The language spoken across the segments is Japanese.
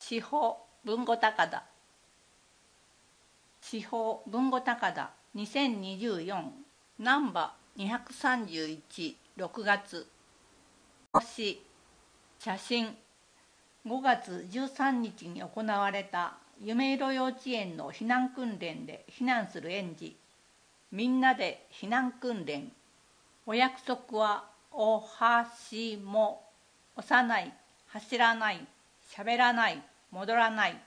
地方文語高田地方文語高田2024ナンバー2316月星写真5月13日に行われた夢色幼稚園の避難訓練で避難する園児みんなで避難訓練お約束はおはしも押さない走らないしゃべらない戻らない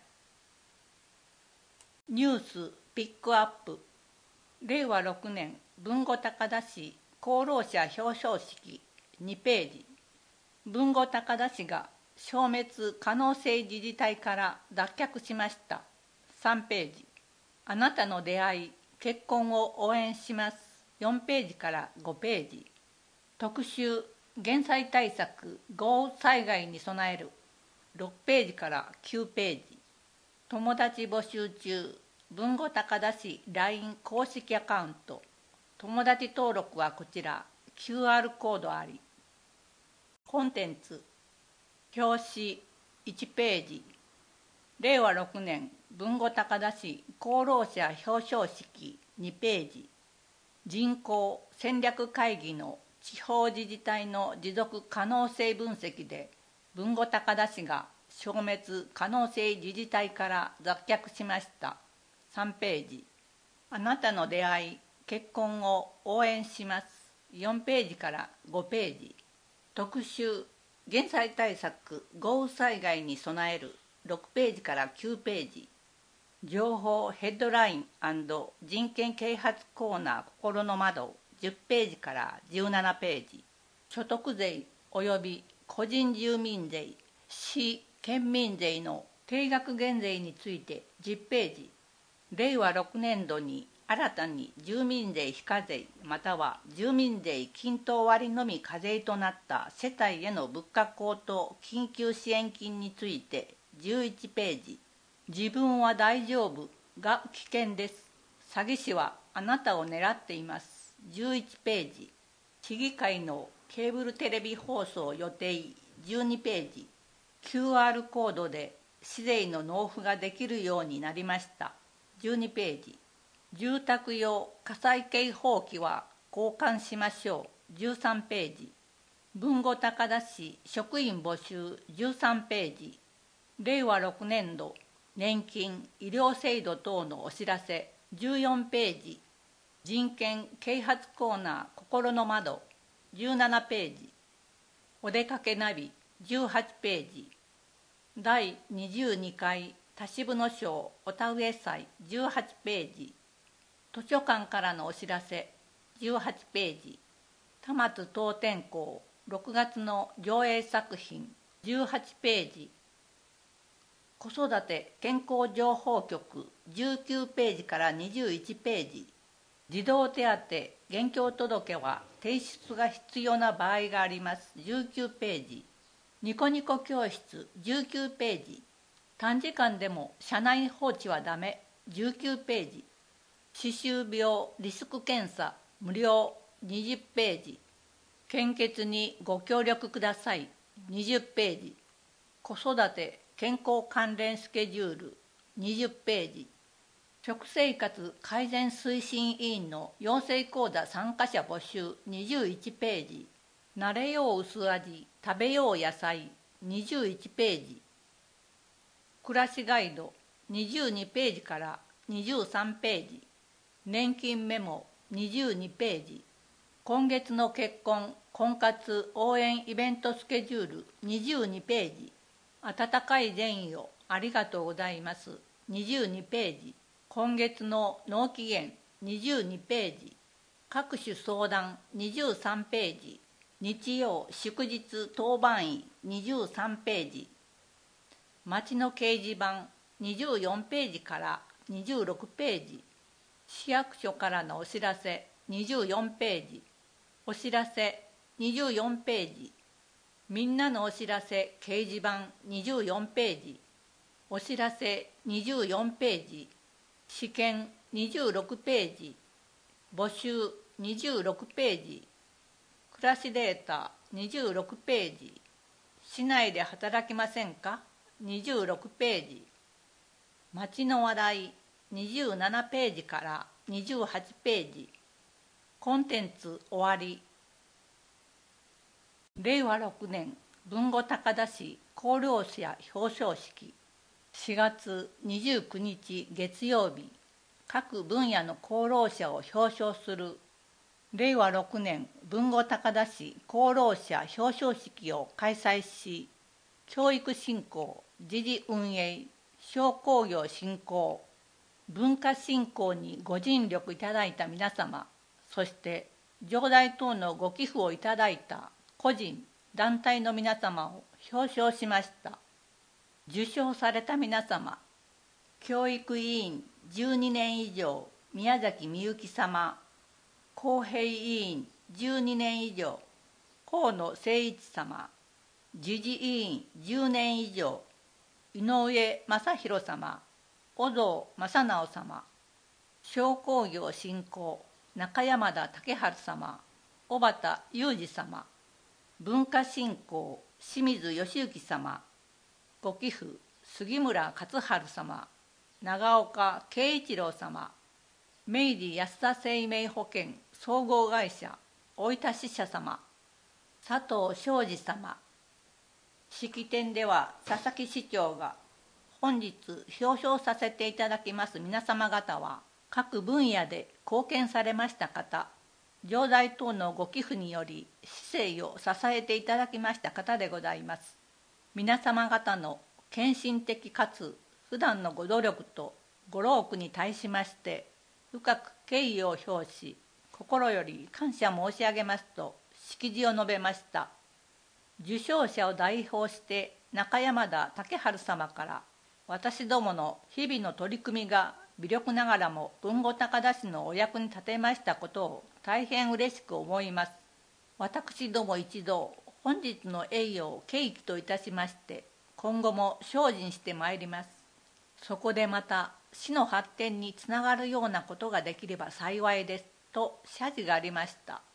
ニュースピックアップ令和6年豊後高田市功労者表彰式2ページ豊後高田市が消滅可能性自治体から脱却しました3ページあなたの出会い結婚を応援します4ページから5ページ特集減災対策豪雨災害に備える6ページから9ページ友達募集中豊後高田市 LINE 公式アカウント友達登録はこちら QR コードありコンテンツ表紙1ページ令和6年豊後高田市功労者表彰式2ページ人口戦略会議の地方自治体の持続可能性分析で豊後高田市が消滅可能性自治体から脱却しました3ページあなたの出会い結婚を応援します4ページから5ページ特集減災対策豪雨災害に備える6ページから9ページ情報ヘッドライン&人権啓発コーナー心の窓10ページから17ページ所得税及び個人住民税市県民税の定額減税について10ページ令和6年度に新たに住民税非課税または住民税均等割のみ課税となった世帯への物価高騰緊急支援金について11ページ自分は大丈夫が危険です詐欺師はあなたを狙っています11ページ市議会のケーブルテレビ放送予定12ページ QR コードで市税の納付ができるようになりました12ページ住宅用火災警報器は交換しましょう13ページ豊後高田市職員募集13ページ令和6年度年金医療制度等のお知らせ14ページ人権啓発コーナー心の窓17ページお出かけナビ18ページ第22回田渋野賞お田植え祭18ページ図書館からのお知らせ18ページ田松東天校6月の上映作品18ページ子育て健康情報局19ページから21ページ児童手当現況届は提出が必要な場合があります19ページニコニコ教室19ページ短時間でも車内放置はダメ19ページ歯周病リスク検査無料20ページ献血にご協力ください20ページ子育て健康関連スケジュール20ページ食生活改善推進委員の養成講座参加者募集21ページ慣れよう薄味食べよう野菜21ページ暮らしガイド22ページから23ページ年金メモ22ページ今月の結婚婚活応援イベントスケジュール22ページ温かい善意をありがとうございます22ページ今月の納期限22ページ各種相談23ページ日曜祝日当番医23ページ町の掲示板24ページから26ページ市役所からのお知らせ24ページお知らせ24ページみんなのお知らせ掲示板24ページお知らせ24ページ試験26ページ募集26ページ暮らしデータ26ページ市内で働きませんか 26ページ、町の話題27ページから28ページ、コンテンツ終わり。令和6年豊後高田市功労者表彰式。4月29日月曜日、各分野の功労者を表彰する令和6年豊後高田市功労者表彰式を開催し、教育振興、時事運営、商工業振興、文化振興にご尽力いただいた皆様、そして上代等のご寄付をいただいた個人、団体の皆様を表彰しました。受賞された皆様、教育委員12年以上宮崎みゆき様、公平委員12年以上河野誠一様、時事委員10年以上井上正弘様、小僧正直様、商工業振興中山田武春様、小畑裕二様、文化振興清水義行様、ご寄付杉村勝春様、長岡圭一郎様、明治安田生命保険総合会社大分支社様、佐藤昌司様。式典では佐々木市長が、本日表彰させていただきます皆様方は各分野で貢献されました方、上代等のご寄付により市政を支えていただきました方でございます。皆様方の献身的かつ普段のご努力とご労苦に対しまして深く敬意を表し、心より感謝申し上げますと式辞を述べました。受賞者を代表して中山田武春様から、私どもの日々の取り組みが微力ながらも豊後高田市のお役に立てましたことを大変嬉しく思います。私ども一同、本日の栄誉を契機といたしまして今後も精進してまいります。そこでまた市の発展につながるようなことができれば幸いですと謝辞がありました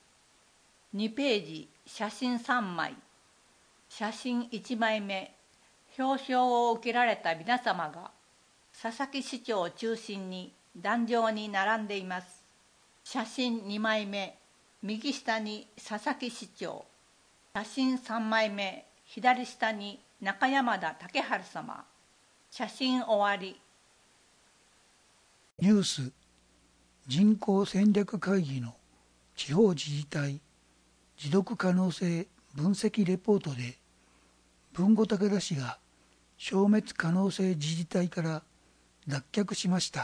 。2ページ、写真3枚。写真1枚目、表彰を受けられた皆様が佐々木市長を中心に壇上に並んでいます。写真2枚目、右下に佐々木市長、写真3枚目、左下に中山田武春様。写真終わり。 ニュース、人口戦略会議の地方自治体持続可能性分析レポートで、豊後高田市が消滅可能性自治体から脱却しました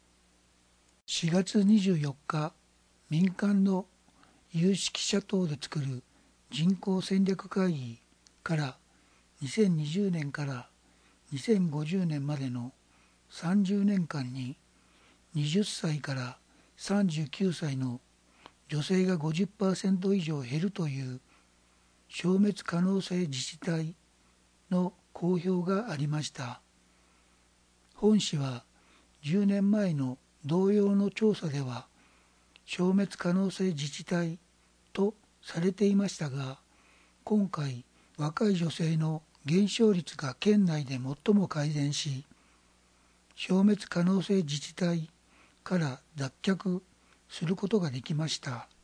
。4月24日、民間の有識者等で作る人口戦略会議から2020年から2050年までの30年間に20歳から39歳の女性が 50% 以上減るという消滅可能性自治体の公表がありました。本市は10年前の同様の調査では消滅可能性自治体とされていましたが、今回若い女性の減少率が県内で最も改善し、消滅可能性自治体から脱却することができました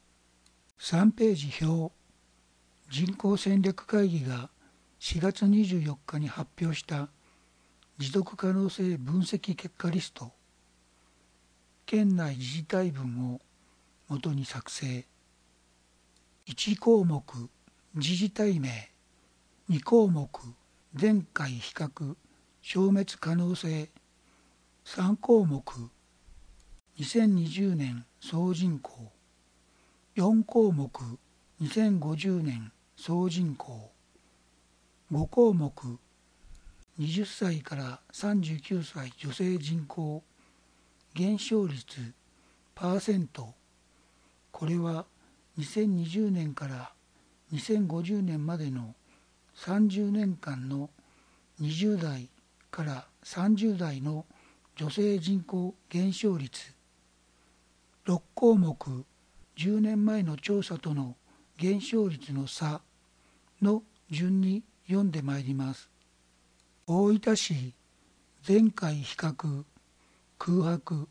。3ページ表、人口戦略会議が4月24日に発表した持続可能性分析結果リスト。県内自治体分を元に作成。1項目、自治体名。2項目、前回比較、消滅可能性。3項目、2020年総人口。4項目、2050年総人口。5項目、20歳から39歳女性人口減少率パーセント。これは2020年から2050年までの30年間の20代から30代の女性人口減少率。6項目、10年前の調査との減少率の差の順に読んでまいります。 大分市前回比較空白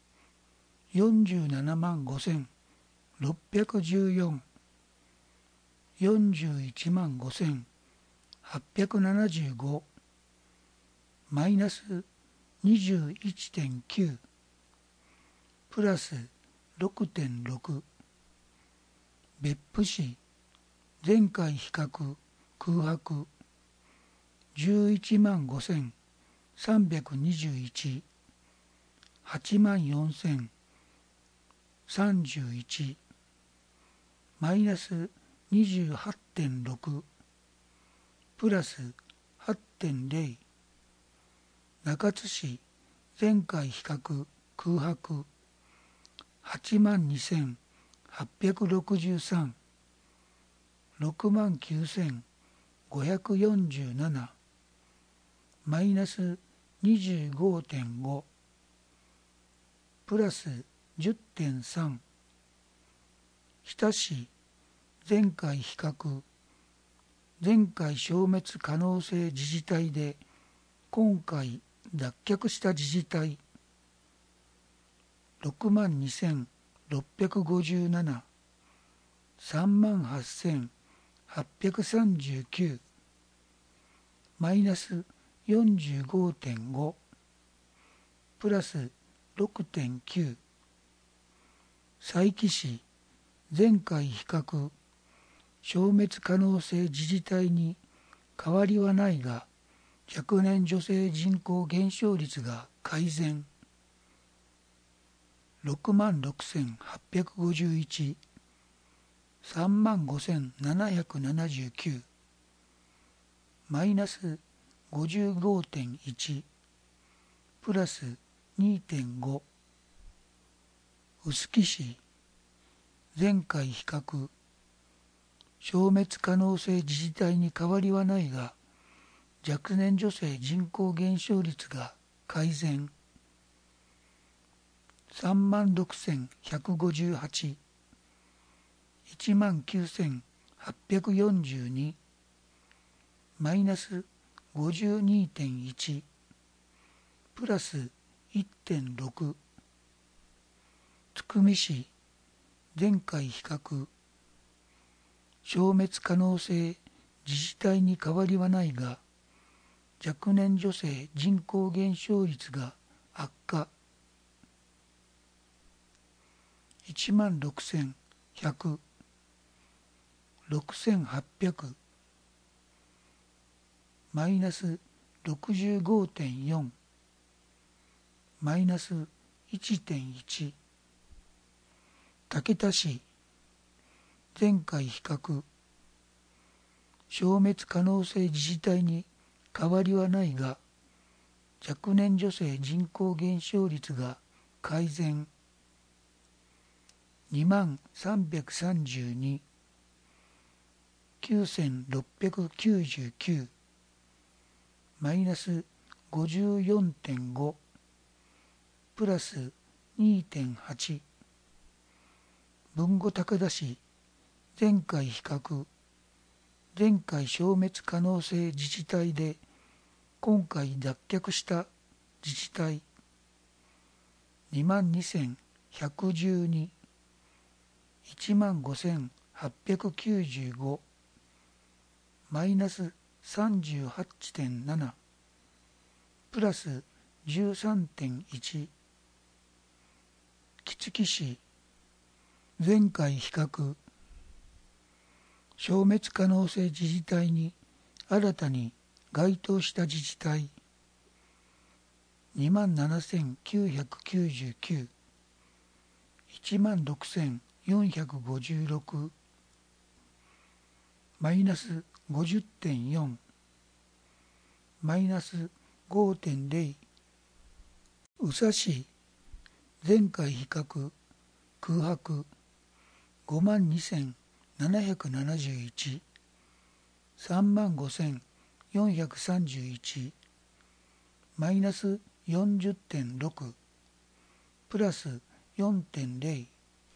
47万5614 41万5875マイナス 21.9 プラス 6.6 別府市前回比較空白11万5321 8万4031マイナス 28.6 プラス 8.0 中津市前回比較空白8万2863 6万9547マイナス 25.5 プラス 10.3 日田市前回比較前回消滅可能性自治体で今回脱却した自治体6万2657 3万8839マイナス 45.5 プラス 6.9 佐伯市前回比較消滅可能性自治体に変わりはないが若年女性人口減少率が改善6万6851 3万5779マイナス 55.1 プラス 2.5 臼杵市前回比較消滅可能性自治体に変わりはないが若年女性人口減少率が改善3万6158 1万9842マイナス 52.1 プラス 1.6 津久見市前回比較消滅可能性自治体に変わりはないが若年女性人口減少率が悪化1万6100 6800マイナス 65.4 マイナス 1.1 竹田市前回比較消滅可能性自治体に変わりはないが若年女性人口減少率が改善2万332 9699マイナス 54.5 プラス 2.8 豊後高田市前回比較前回消滅可能性自治体で今回脱却した自治体2万2112 1万5895マイナス 38.7 プラス 13.1 杵築市前回比較消滅可能性自治体に新たに該当した自治体2万7999 1万6456マイナス 50.4 マイナス 5.0 宇佐市前回比較空白5万2771 3万5431マイナス 40.6 プラス 4.0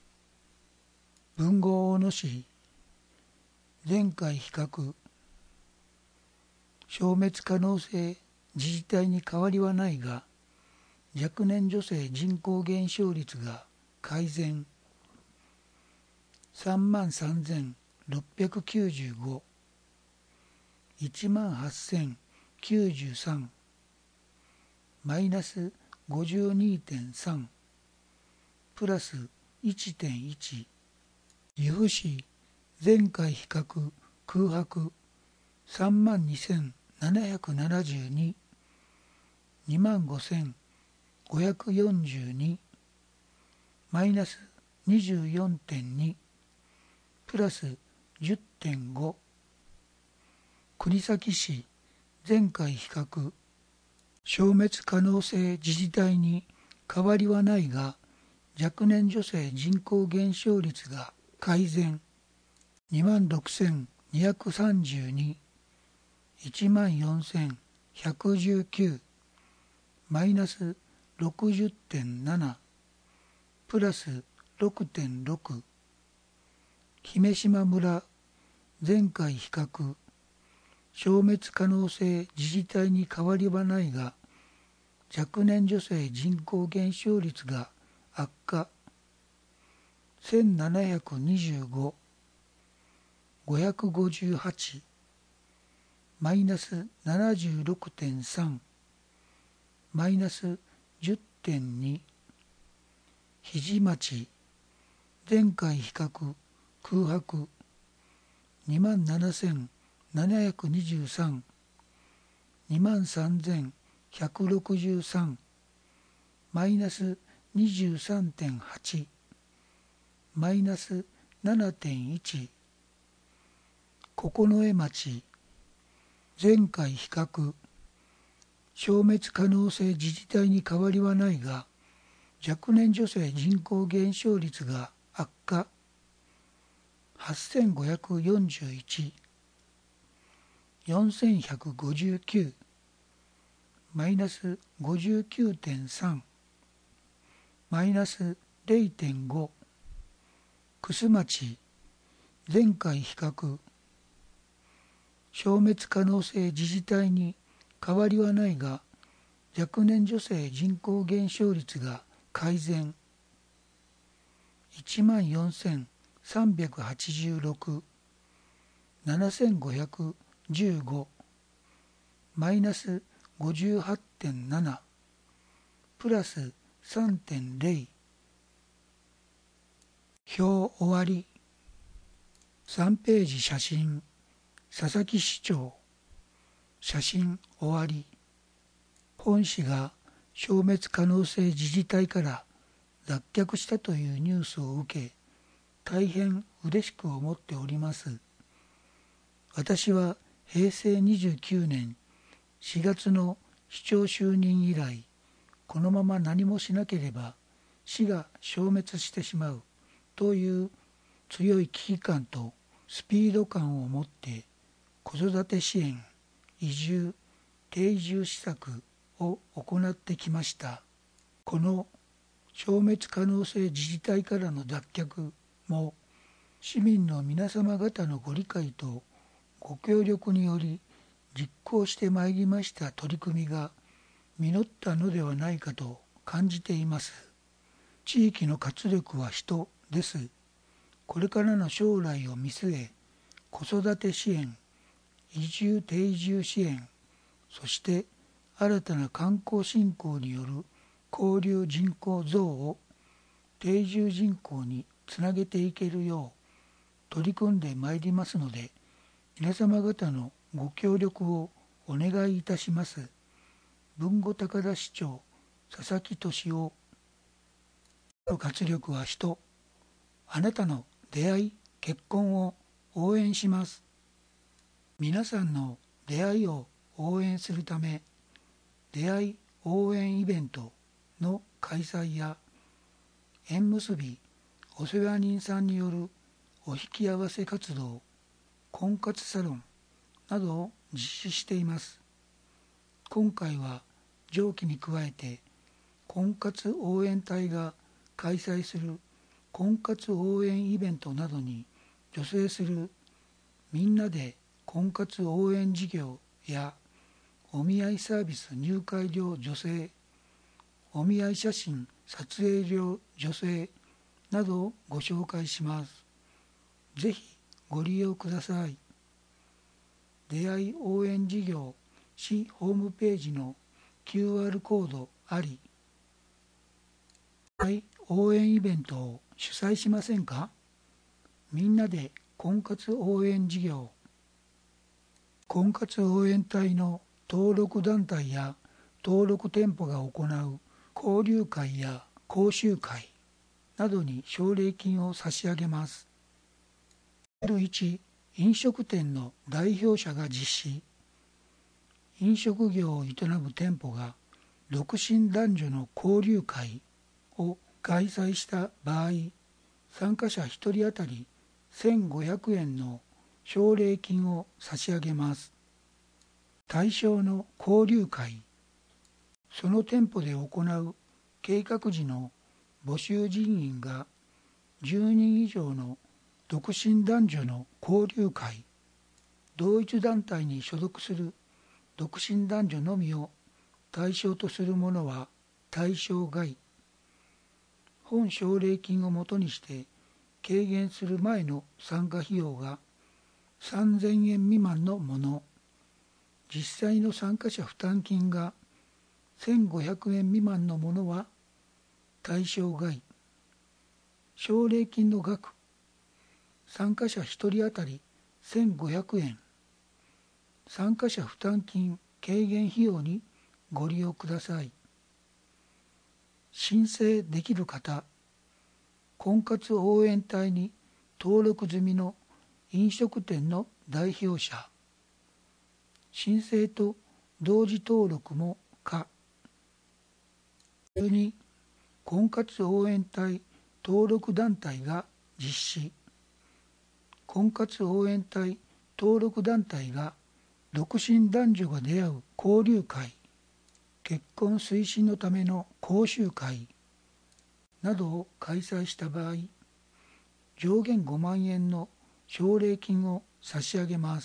豊後大野市前回比較消滅可能性自治体に変わりはないが、若年女性人口減少率が改善。33,695、18,093、マイナス 52.3、プラス 1.1。岐阜市前回比較空白32,772、25,542、マイナス 24.2、プラス 10.5。国東市前回比較消滅可能性自治体に変わりはないが、若年女性人口減少率が改善。26,232、14,119、マイナス 60.7、プラス 6.6。姫島村前回比較消滅可能性自治体に変わりはないが、若年女性人口減少率が悪化。1725、558、マイナス 76.3、マイナス 10.2。肘町前回比較空白27,723、23,163、マイナス 23.8、マイナス 7.1。九重町前回比較消滅可能性自治体に変わりはないが、若年女性人口減少率が悪化。8,541、4,159、マイナス 59.3、マイナス 0.5。楠町前回比較消滅可能性自治体に変わりはないが、若年女性人口減少率が改善。14,386、7,515、マイナス 58.7、プラス 3.0。表終わり。3ページ写真。佐々木市長。写真終わり。本市が消滅可能性自治体から脱却したというニュースを受け、大変嬉しく思っております。私は平成29年4月の市長就任以来、このまま何もしなければ市が消滅してしまうという強い危機感とスピード感を持って子育て支援、移住、定住施策を行ってきました。この消滅可能性自治体からの脱却も市民の皆様方のご理解とご協力により実行してまいりました取り組みが実ったのではないかと感じています。地域の活力は人です。これからの将来を見据え、子育て支援、移住定住支援、そして新たな観光振興による交流人口増を定住人口につなげていけるよう取り組んでまいりますので、皆様方のご協力をお願いいたします。豊後高田市長佐々木俊夫。活力は人。あなたの出会い、結婚を応援します。皆さんの出会いを応援するため、出会い応援イベントの開催や、縁結びお世話人さんによるお引き合わせ活動、婚活サロンなどを実施しています。今回は上記に加えて、婚活応援隊が開催する婚活応援イベントなどに助成するみんなで婚活応援事業やお見合いサービス入会料助成、お見合い写真撮影料助成などをご紹介します。ぜひご利用ください。出会い応援事業市ホームページの QR コードあり。応援イベントを主催しませんか？みんなで婚活応援事業。婚活応援隊の登録団体や登録店舗が行う交流会や講習会などに奨励金を差し上げます。1、飲食店の代表者が実施。飲食業を営む店舗が独身男女の交流会を開催した場合、参加者1人当たり1500円の奨励金を差し上げます。対象の交流会、その店舗で行う計画時の募集人員が10人以上の独身男女の交流会、同一団体に所属する独身男女のみを対象とするものは対象外。本奨励金をもとにして軽減する前の参加費用が3000円未満のもの、実際の参加者負担金が1500円未満のものは対象外。奨励金の額、参加者1人当たり1500円。参加者負担金軽減費用にご利用ください。申請できる方、婚活応援隊に登録済みの飲食店の代表者、申請と同時登録も可。2、婚活応援隊登録団体が実施。婚活応援隊登録団体が独身男女が出会う交流会、結婚推進のための講習会などを開催した場合、上限5万円の奨励金を差し上げます。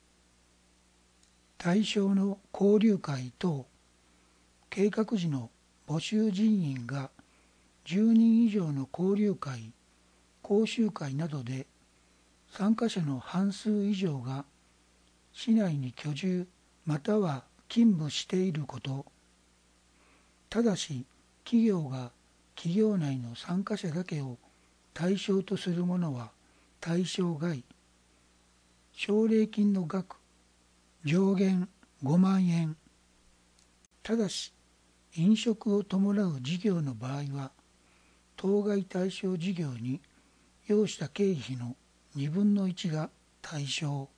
対象の交流会等計画時の募集人員が10人以上の交流会、講習会などで参加者の半数以上が市内に居住または勤務していること。ただし企業が企業内の参加者だけを対象とするものは対象外。奨励金の額、上限5万円。ただし飲食を伴う事業の場合は当該対象事業に要した経費の2分の1が対象。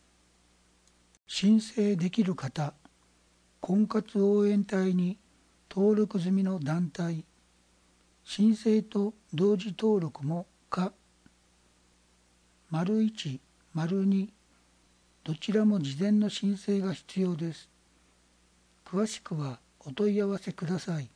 申請できる方、婚活応援隊に登録済みの団体、申請と同時登録も可。1、2、どちらも事前の申請が必要です。詳しくはお問い合わせください。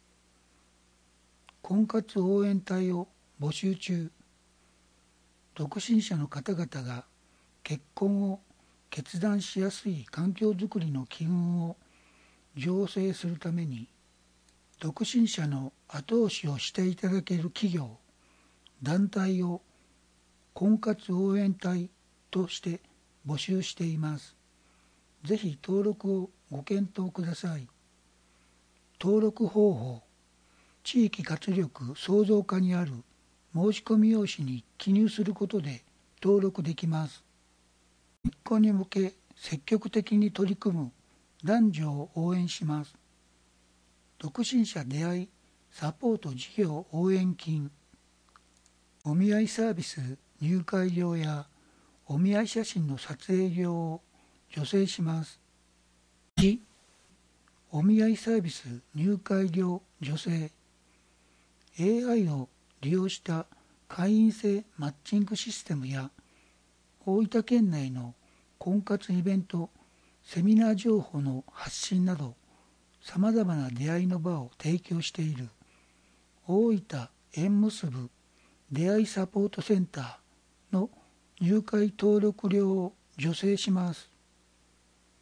婚活応援隊を募集中。独身者の方々が結婚を決断しやすい環境づくりの機運を醸成するために、独身者の後押しをしていただける企業、団体を婚活応援隊として募集しています。ぜひ登録をご検討ください。登録方法、地域活力創造課にある申し込み用紙に記入することで登録できます。結婚に向け積極的に取り組む男女を応援します。独身者出会いサポート事業応援金、お見合いサービス入会料やお見合い写真の撮影料を助成します。1、お見合いサービス入会料助成。 AI を利用した会員制マッチングシステムや大分県内の婚活イベント、セミナー情報の発信などさまざまな出会いの場を提供している大分縁結ぶ出会いサポートセンターの入会登録料を助成します。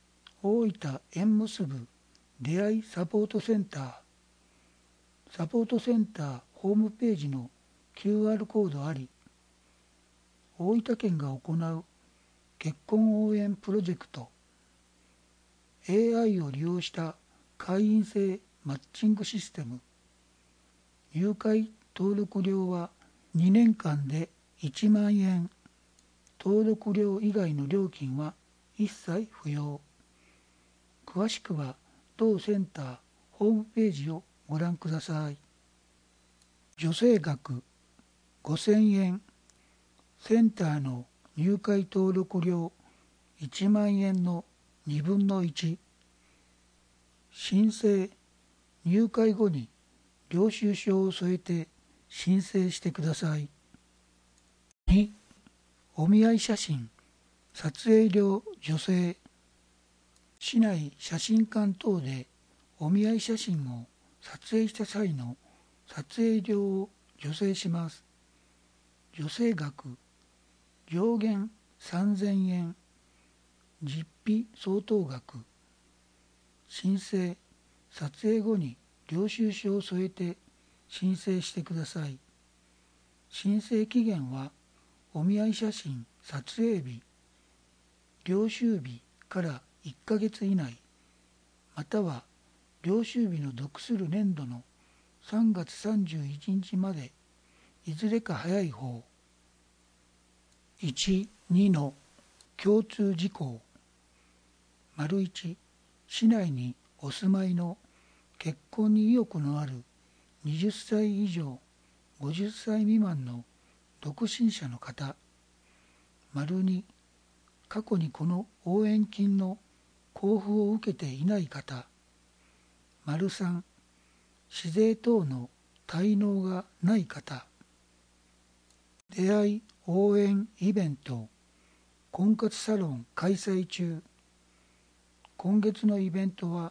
大分縁結ぶ出会いサポートセンター、サポートセンターホームページの QR コードあり、大分県が行う結婚応援プロジェクト、AI を利用した会員制マッチングシステム、入会登録料は2年間で1万円、登録料以外の料金は一切不要。詳しくは同センターホームページをご覧ください。助成額5000円、センターの入会登録料1万円の2分の1、申請、入会後に領収書を添えて申請してください。2、お見合い写真、撮影料助成。市内写真館等でお見合い写真を撮影した際の撮影料を助成します。助成額、上限3000円、実費相当額。申請、撮影後に領収書を添えて申請してください。申請期限はお見合い写真撮影日、領収日から1ヶ月以内、または領収日の属する年度の3月31日まで、いずれか早い方。1、2の共通事項。1、市内にお住まいの結婚に意欲のある20歳以上50歳未満の独身者の方。2、過去にこの応援金の交付を受けていない方。3、市税等の滞納がない方。出会い応援イベント婚活サロン開催中。今月のイベントは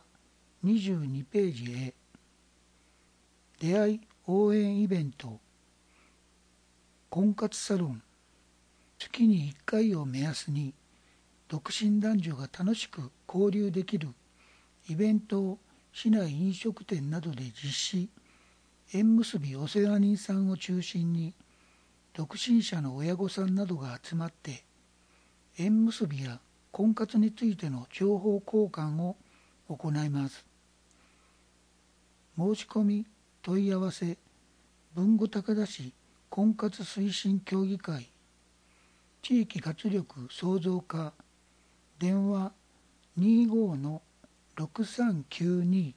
22ページへ。出会い応援イベント婚活サロン、月に1回を目安に独身男女が楽しく交流できるイベントを市内飲食店などで実施。縁結びお世話人さんを中心に独身者の親御さんなどが集まって縁結びや婚活についての情報交換を行います。申し込み問い合わせ、豊後高田市婚活推進協議会、地域活力創造課、電話25-6392。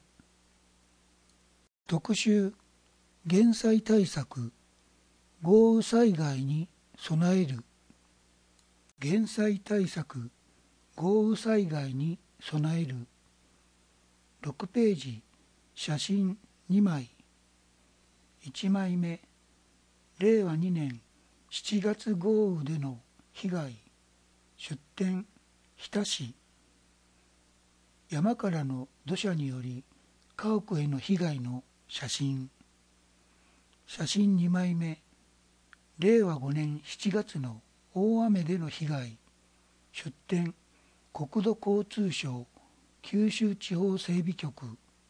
特集、減災対策、豪雨災害に備える。減災対策、豪雨災害に備える。6ページ、写真2枚。1枚目、令和2年7月豪雨での被害。出典、日田市。山からの土砂により家屋への被害の写真。写真2枚目、令和5年7月の大雨での被害。出典、国土交通省九州地方整備局。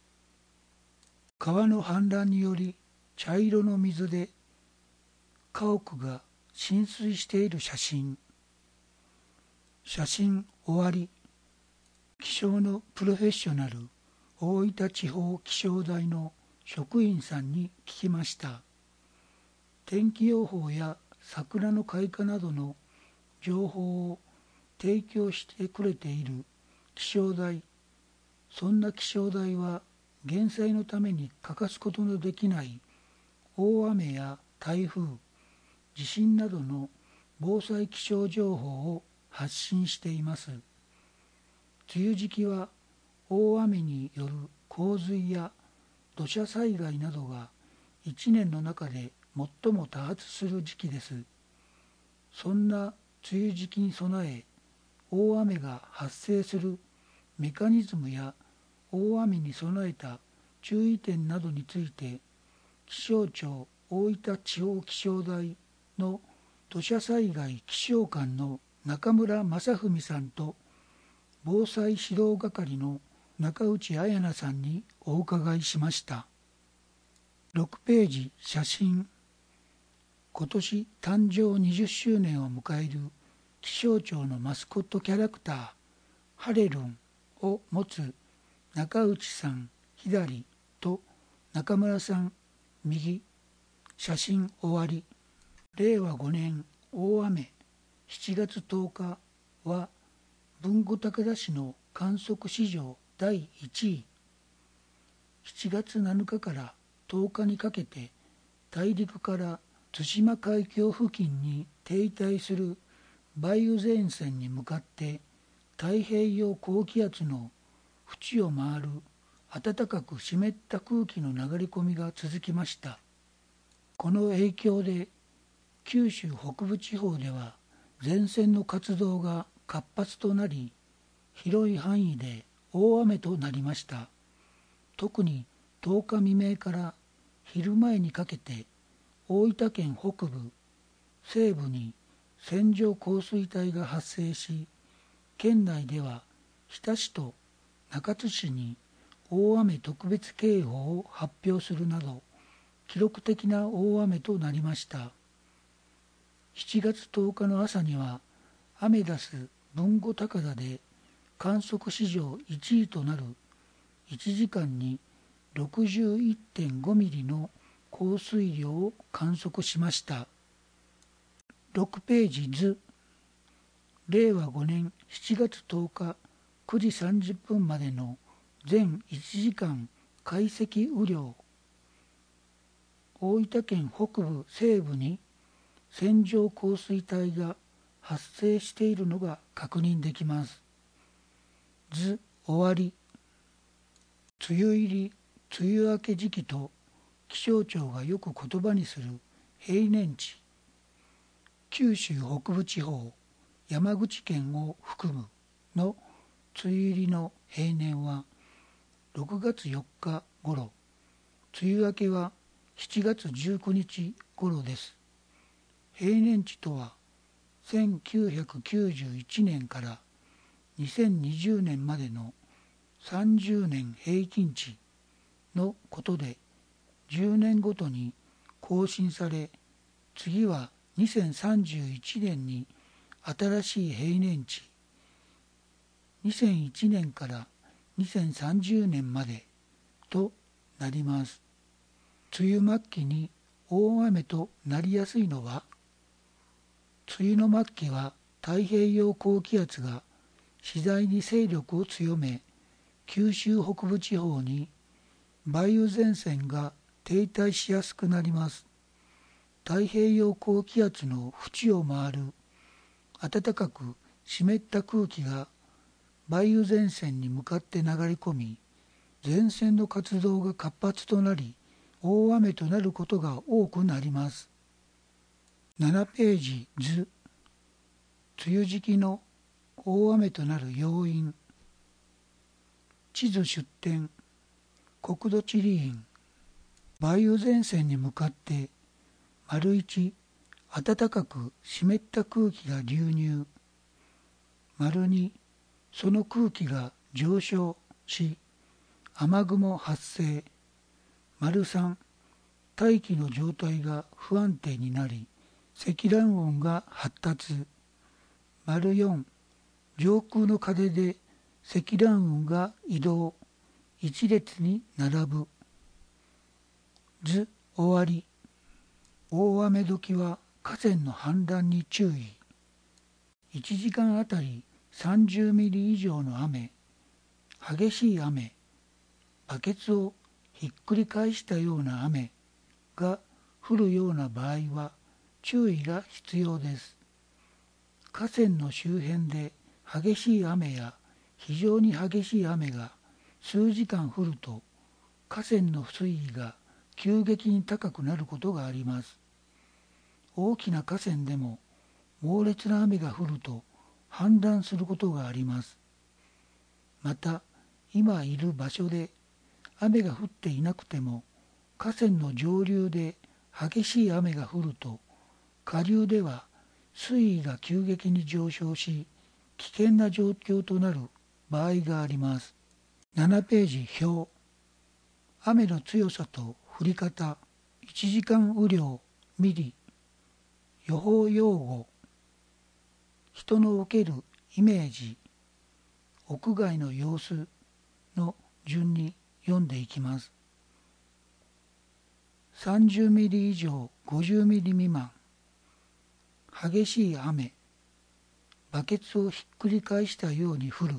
川の氾濫により茶色の水で家屋が浸水している写真。写真終わり。気象のプロフェッショナル大分地方気象台の職員さんに聞きました。天気予報や桜の開花などの情報を提供してくれている気象台。そんな気象台は減災のために欠かすことのできない大雨や台風、地震などの防災気象情報を発信しています。梅雨時期は大雨による洪水や土砂災害などが1年の中で最も多発する時期です。そんな梅雨時期に備え、大雨が発生するメカニズムや大雨に備えた注意点などについて、気象庁大分地方気象台の土砂災害気象官の中村正文さんと防災指導係の中内彩菜さんにお伺いしました。6ページ写真。今年誕生20周年を迎える気象庁のマスコットキャラクターハレルンを持つ中内さん左と中村さん右。写真終わり。令和5年大雨7月10日は豊後高田市の観測史上第1位。7月7日から10日にかけて大陸から対馬海峡付近に停滞する梅雨前線に向かって太平洋高気圧の縁を回る暖かく湿った空気の流れ込みが続きました。この影響で九州北部地方では前線の活動が活発となり、広い範囲で大雨となりました。特に10日未明から昼前にかけて大分県北部、西部に線状降水帯が発生し、県内では日田市と中津市に大雨特別警報を発表するなど、記録的な大雨となりました。7月10日の朝にはアメダス豊後高田で観測史上1位となる1時間に 61.5 ミリの降水量を観測しました。6ページ図。令和5年7月10日9時30分までの全1時間解析雨量。大分県北部西部に線状降水帯が発生しているのが確認できます。図終わり。梅雨入り、梅雨明け時期と気象庁がよく言葉にする平年値。九州北部地方、山口県を含むの梅雨入りの平年は6月4日頃、梅雨明けは7月19日頃です。平年値とは1991年から2020年までの30年平均値のことで、10年ごとに更新され、次は2031年に新しい平年値、2001年から2030年までとなります。梅雨末期に大雨となりやすいのは、梅雨の末期は太平洋高気圧が次第に勢力を強め、九州北部地方に梅雨前線が停滞しやすくなります。太平洋高気圧の縁を回る暖かく湿った空気が梅雨前線に向かって流れ込み、前線の活動が活発となり、大雨となることが多くなります。7ページ図。梅雨時期の大雨となる要因。地図出典。国土地理院。梅雨前線に向かって丸1、暖かく湿った空気が流入。丸2、その空気が上昇し雨雲発生。丸3、大気の状態が不安定になり積乱雲が発達。丸4、上空の風で積乱雲が移動、一列に並ぶ。図終わり。大雨時は河川の氾濫に注意。1時間あたり30ミリ以上の雨、激しい雨、バケツをひっくり返したような雨が降るような場合は注意が必要です。河川の周辺で激しい雨や非常に激しい雨が数時間降ると、河川の水位が急激に高くなることがあります。大きな河川でも猛烈な雨が降ると氾濫することがあります。また、今いる場所で雨が降っていなくても、河川の上流で激しい雨が降ると、下流では水位が急激に上昇し、危険な状況となる場合があります。7ページ表。雨の強さと降り方、1時間雨量ミリ、予報用語、人の受けるイメージ、屋外の様子の順に読んでいきます。30ミリ以上50ミリ未満、激しい雨、バケツをひっくり返したように降る、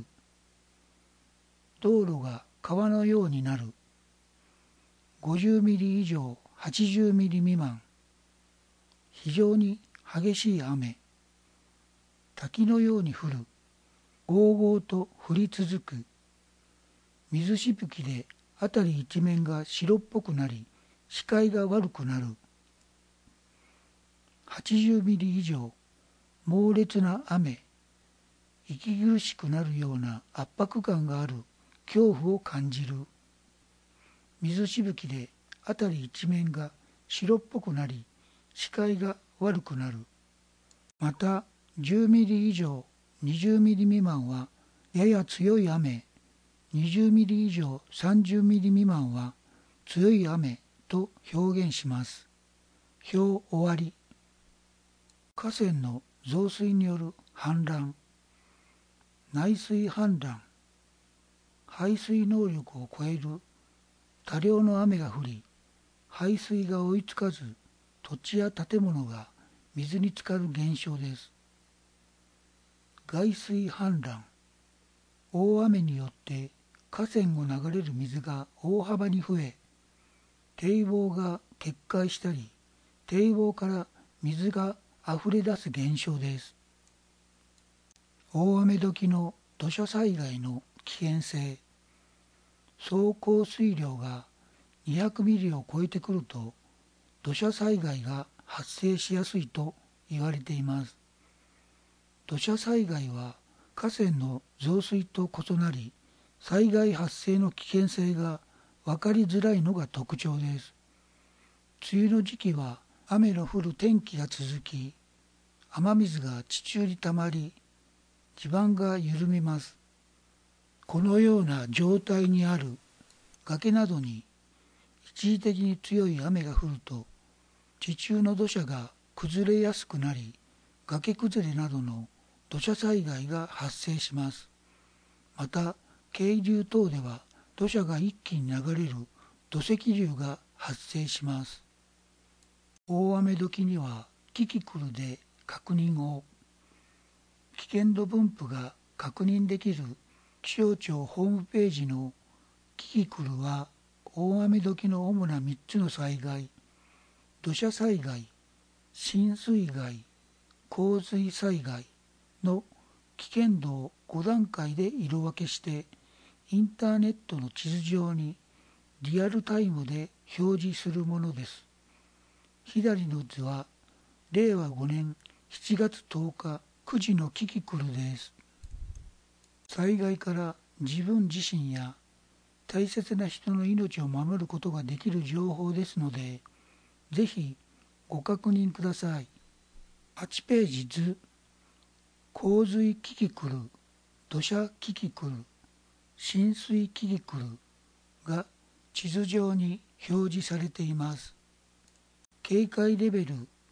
道路が川のようになる、50ミリ以上80ミリ未満、非常に激しい雨、滝のように降る、ゴーゴーと降り続く、水しぶきで辺り一面が白っぽくなり視界が悪くなる、80ミリ以上猛烈な雨、息苦しくなるような圧迫感がある恐怖を感じる、水しぶきで辺り一面が白っぽくなり視界が悪くなる。また10ミリ以上20ミリ未満はやや強い雨、20ミリ以上30ミリ未満は強い雨と表現します。表終わり。河川の増水による氾濫、内水氾濫、排水能力を超える多量の雨が降り、排水が追いつかず土地や建物が水に浸かる現象です。外水氾濫、大雨によって河川を流れる水が大幅に増え、堤防が決壊したり、堤防から水があふれ出す現象です。大雨時の土砂災害の危険性、総降水量が200ミリを超えてくると土砂災害が発生しやすいと言われています。土砂災害は河川の増水と異なり、災害発生の危険性が分かりづらいのが特徴です。梅雨の時期は雨の降る天気が続き、雨水が地中にたまり、地盤が緩みます。このような状態にある崖などに一時的に強い雨が降ると、地中の土砂が崩れやすくなり、崖崩れなどの土砂災害が発生します。また、渓流等では土砂が一気に流れる土石流が発生します。大雨時にはキキクルで確認を。危険度分布が確認できる気象庁ホームページのキキクルは、大雨時の主な3つの災害、土砂災害、浸水害、洪水災害の危険度を5段階で色分けして、インターネットの地図上にリアルタイムで表示するものです。左の図は令和5年7月10日9時のキキクルです。災害から自分自身や大切な人の命を守ることができる情報ですので、ぜひご確認ください。8ページ図、洪水キキクル、土砂キキクル、浸水キキクルが地図上に表示されています。警戒レベル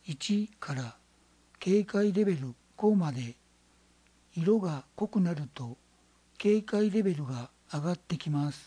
1から警戒レベル5まで色が濃くなると警戒レベルが上がってきます。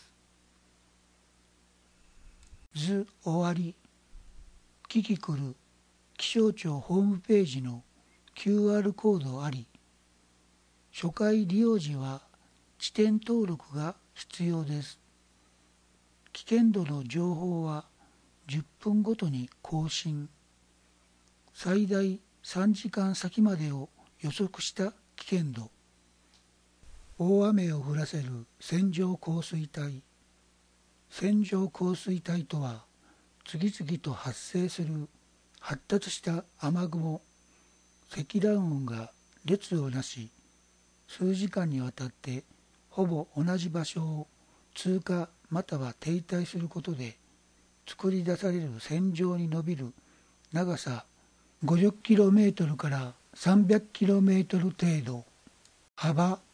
図終わり。キキクル気象庁ホームページの QR コードあり、初回利用時は地点登録が必要です。危険度の情報は10分ごとに更新。最大3時間先までを予測した危険度。大雨を降らせる線状降水帯。線状降水帯とは、次々と発生する発達した雨雲、積乱雲が列をなし、数時間にわたってほぼ同じ場所を通過または停滞することで作り出される線状に伸びる長さ 50km から 300km 程度、幅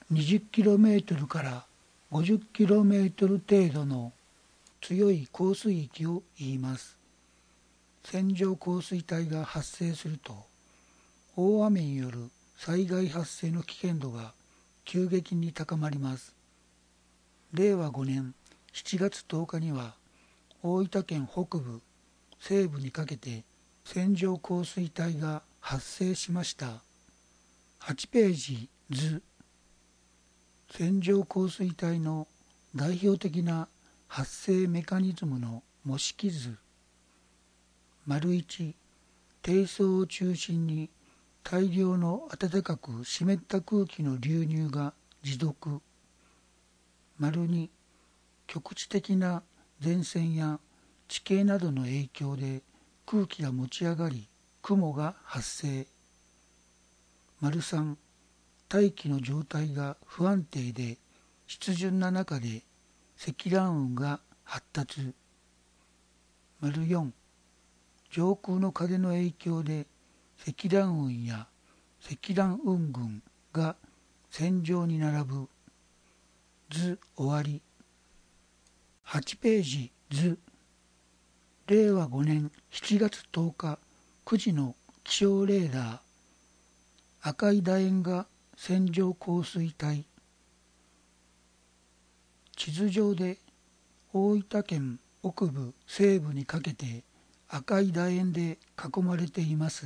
20km から 50km 程度の強い降水域を言います。線状降水帯が発生すると、大雨による災害発生の危険度が急激に高まります。令和5年7月10日には、大分県北部、西部にかけて線状降水帯が発生しました。8ページ図。線状降水帯の代表的な発生メカニズムの模式図。1、低層を中心に大量の暖かく湿った空気の流入が持続。2、局地的な前線や地形などの影響で空気が持ち上がり雲が発生。3、大気の状態が不安定で湿潤な中で積乱雲が発達。4、上空の風の影響で積乱雲や積乱雲群が線状に並ぶ。図終わり。8ページ図。令和5年7月10日9時の気象レーダー。赤い楕円が線状降水帯。地図上で大分県北部西部にかけて赤い楕円で囲まれています。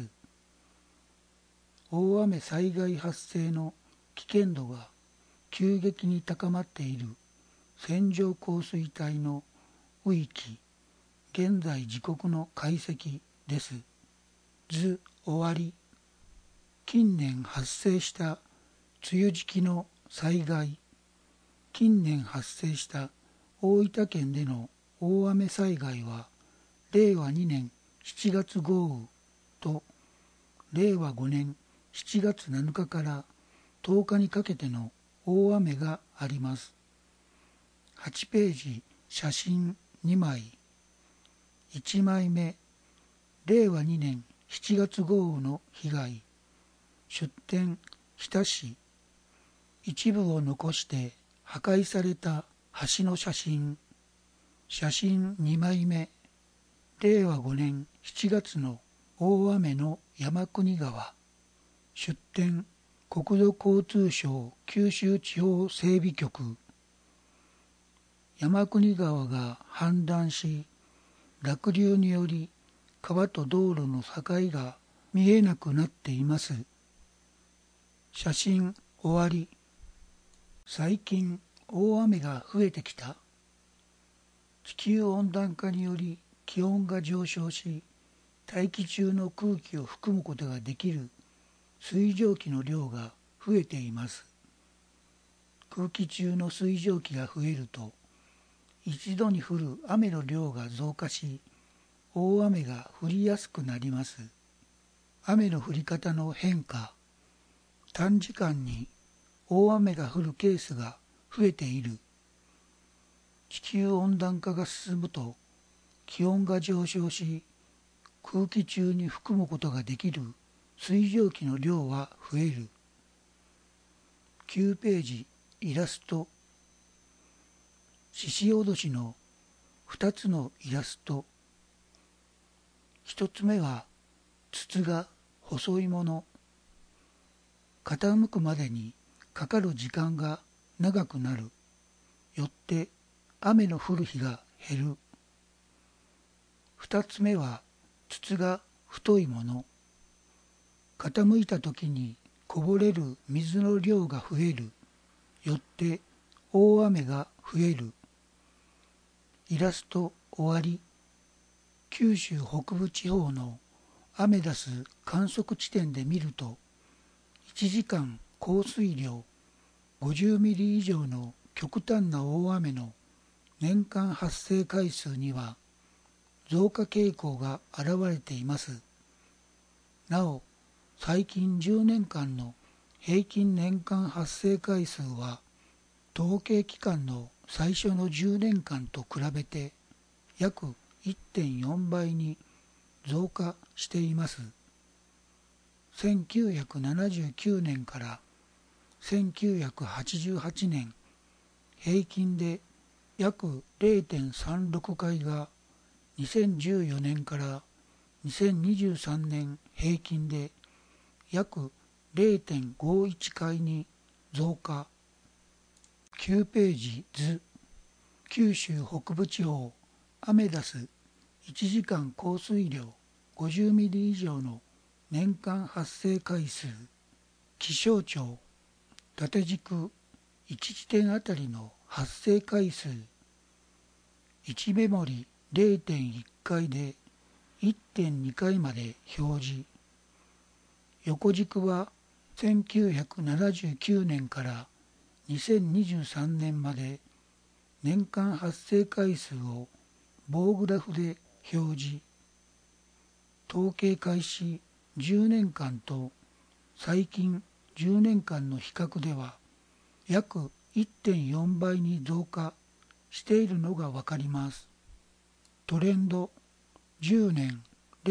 大雨災害発生の危険度が急激に高まっている線状降水帯の雨域、現在時刻の解析です。図終わり。近年発生した梅雨時期の災害。近年発生した大分県での大雨災害は、令和2年7月豪雨と令和5年7月7日から10日にかけての大雨があります。8ページ写真2枚。1枚目、令和2年7月豪雨の被害。出典日田市。一部を残して破壊された橋の写真。写真2枚目、令和5年7月の大雨の山国川。出典国土交通省九州地方整備局。山国川が氾濫し、濁流により川と道路の境が見えなくなっています。写真終わり。最近大雨が増えてきた。地球温暖化により気温が上昇し、大気中の空気を含むことができる水蒸気の量が増えています。空気中の水蒸気が増えると、一度に降る雨の量が増加し、大雨が降りやすくなります。雨の降り方の変化。短時間に大雨が降るケースが増えている。地球温暖化が進むと気温が上昇し、空気中に含むことができる水蒸気の量は増える。9ページイラスト。獅子おどしの2つのイラスト。1つ目は筒が細いもの。傾くまでにかかる時間が長くなる。よって雨の降る日が減る。2つ目は筒が太いもの。傾いた時にこぼれる水の量が増える。よって大雨が増える。イラスト終わり。九州北部地方のアメダス観測地点で見ると、1時間降水量50ミリ以上の極端な大雨の年間発生回数には増加傾向が現れています。なお、最近10年間の平均年間発生回数は、統計期間の最初の10年間と比べて約 1.4 倍に増加しています。1979年から 1988年平均で約 0.36 回が2014年から2023年平均で約 0.51 回に増加。9ページ図。九州北部地方アメダス1時間降水量50ミリ以上の年間発生回数。気象庁縦軸1地点あたりの発生回数。1メモリ 0.1 回で 1.2 回まで表示。横軸は1979年から2023年まで年間発生回数を棒グラフで表示。統計開始10年間と最近10年間の比較では約 1.4 倍に増加しているのがわかります。トレンド10年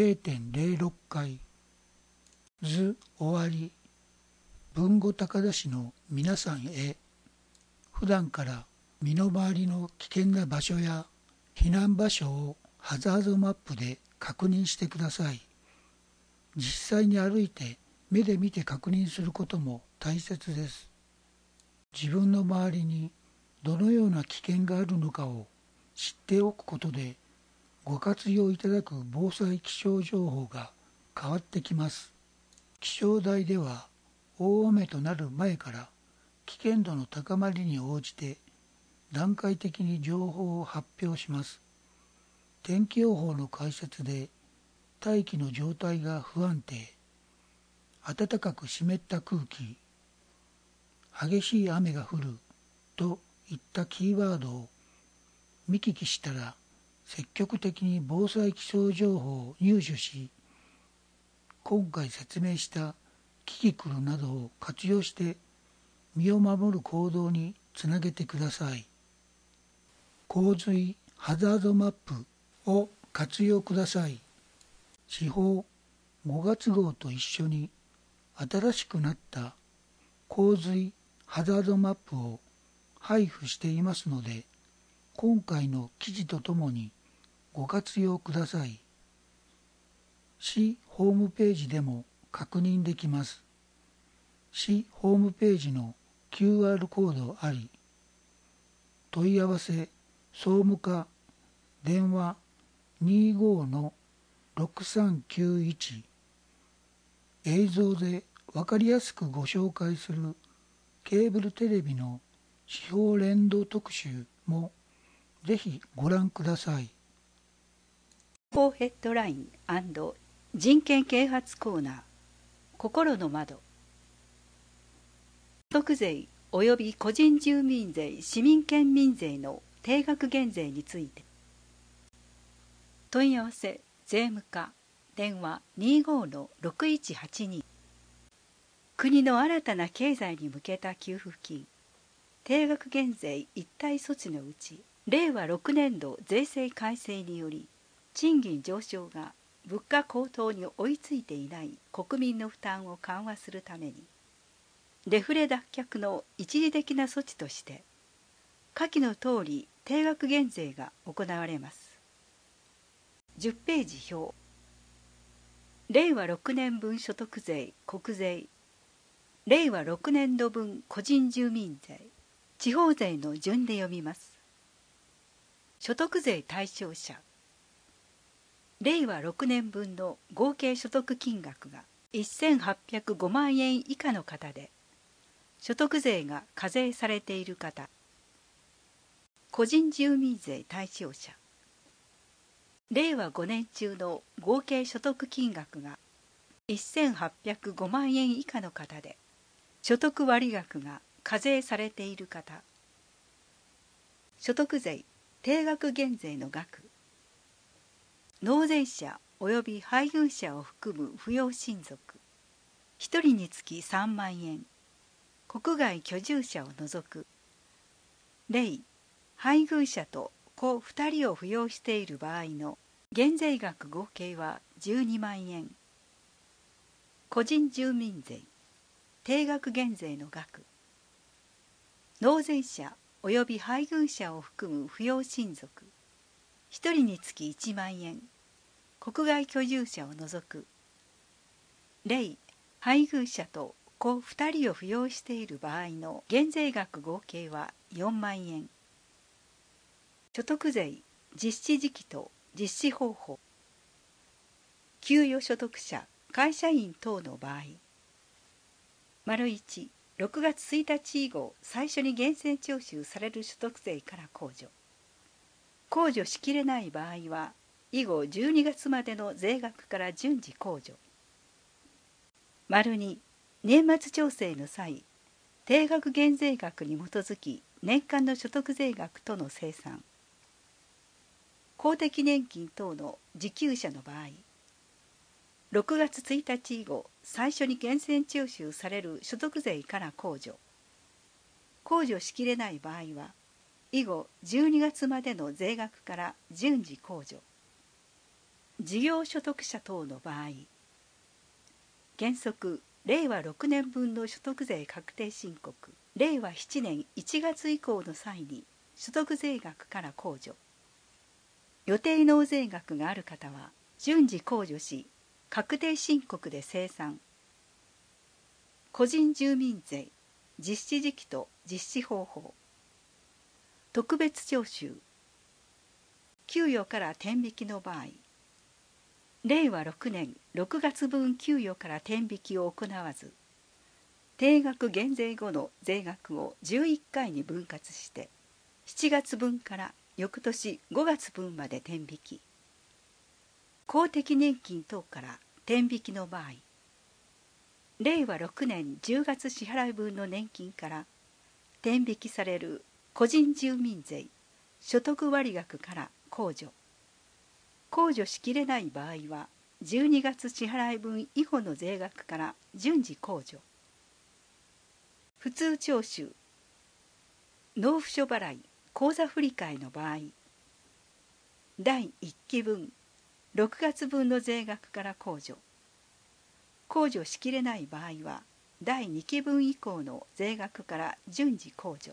0.06 回。図終わり。豊後高田市の皆さんへ。普段から身の回りの危険な場所や避難場所をハザードマップで確認してください。実際に歩いて目で見て確認することも大切です。自分の周りにどのような危険があるのかを知っておくことでご活用いただく防災気象情報が変わってきます。気象台では大雨となる前から危険度の高まりに応じて段階的に情報を発表します。天気予報の解説で大気の状態が不安定、暖かく湿った空気、激しい雨が降るといったキーワードを見聞きしたら積極的に防災気象情報を入手し、今回説明したキキクルなどを活用して身を守る行動につなげてください。洪水ハザードマップを活用ください。地方5月号と一緒に新しくなった洪水ハザードマップを配布していますので、今回の記事とともにご活用ください。市ホームページでも確認できます。市ホームページの QR コードあり、問い合わせ総務課電話 25-6391 映像で分かりやすくご紹介するケーブルテレビの地方連動特集もぜひご覧ください。 情報ヘッドライン&人権啓発コーナー心の窓。所得税及び個人住民税市民権民税の定額減税について。問い合わせ税務課電話 25-6182。国の新たな経済に向けた給付金定額減税一体措置のうち、令和6年度税制改正により賃金上昇が物価高騰に追いついていない国民の負担を緩和するために、デフレ脱却の一時的な措置として下記の通り定額減税が行われます。10ページ表。令和6年分所得税国税、令和6年度分個人住民税地方税の順で読みます。所得税対象者、令和6年分の合計所得金額が1805万円以下の方で所得税が課税されている方。個人住民税対象者、令和5年中の合計所得金額が1805万円以下の方で所得割額が課税されている方。所得税定額減税の額、納税者及び配偶者を含む扶養親族1人につき3万円、国外居住者を除く。例、配偶者と子2人を扶養している場合の減税額合計は12万円。個人住民税定額減税の額、 納税者及び配偶者を含む扶養親族1人につき1万円、国外居住者を除く。例、配偶者と子2人を扶養している場合の減税額合計は4万円。所得税実施時期と実施方法。給与所得者、会社員等の場合。1、6月1日以後、最初に源泉徴収される所得税から控除。控除しきれない場合は、以後12月までの税額から順次控除。2、年末調整の際、定額減税額に基づき年間の所得税額との精算。公的年金等の受給者の場合、6月1日以後、最初に源泉徴収される所得税から控除。控除しきれない場合は、以後12月までの税額から順次控除。事業所得者等の場合、原則、令和6年分の所得税確定申告、令和7年1月以降の際に所得税額から控除。予定納税額がある方は、順次控除し、確定申告で精算。個人住民税、実施時期と実施方法。特別徴収。給与から天引きの場合、令和6年6月分給与から天引きを行わず、定額減税後の税額を11回に分割して、7月分から翌年5月分まで天引き。公的年金等から天引きの場合、令和6年10月支払い分の年金から天引きされる個人住民税、所得割額から控除。控除しきれない場合は、12月支払い分以後の税額から順次控除。普通徴収、納付書払い、口座振替の場合、第1期分、6月分の税額から控除。控除しきれない場合は、第2期分以降の税額から順次控除。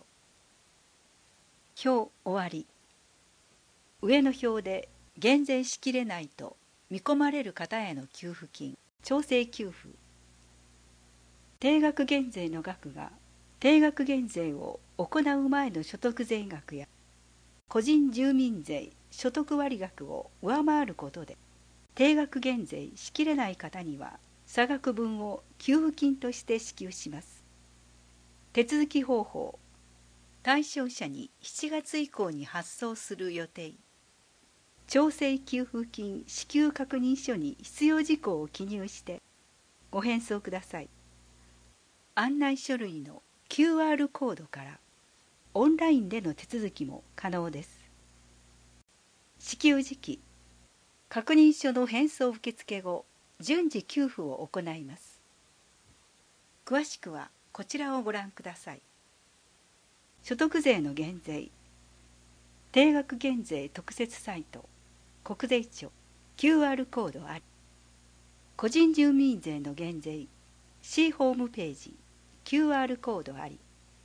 表終わり。上の表で減税しきれないと見込まれる方への給付金、調整給付。定額減税の額が定額減税を行う前の所得税額や個人住民税所得割額を上回ることで、定額減税しきれない方には差額分を給付金として支給します。手続き方法。対象者に7月以降に発送する予定。調整給付金支給確認書に必要事項を記入してご返送ください。案内書類の QR コードからオンラインでの手続きも可能です。支給時期。確認書の返送受付後、順次給付を行います。詳しくはこちらをご覧ください。所得税の減税。定額減税特設サイト、国税庁、QR コードあり。個人住民税の減税、C ホームページ、QR コードあり。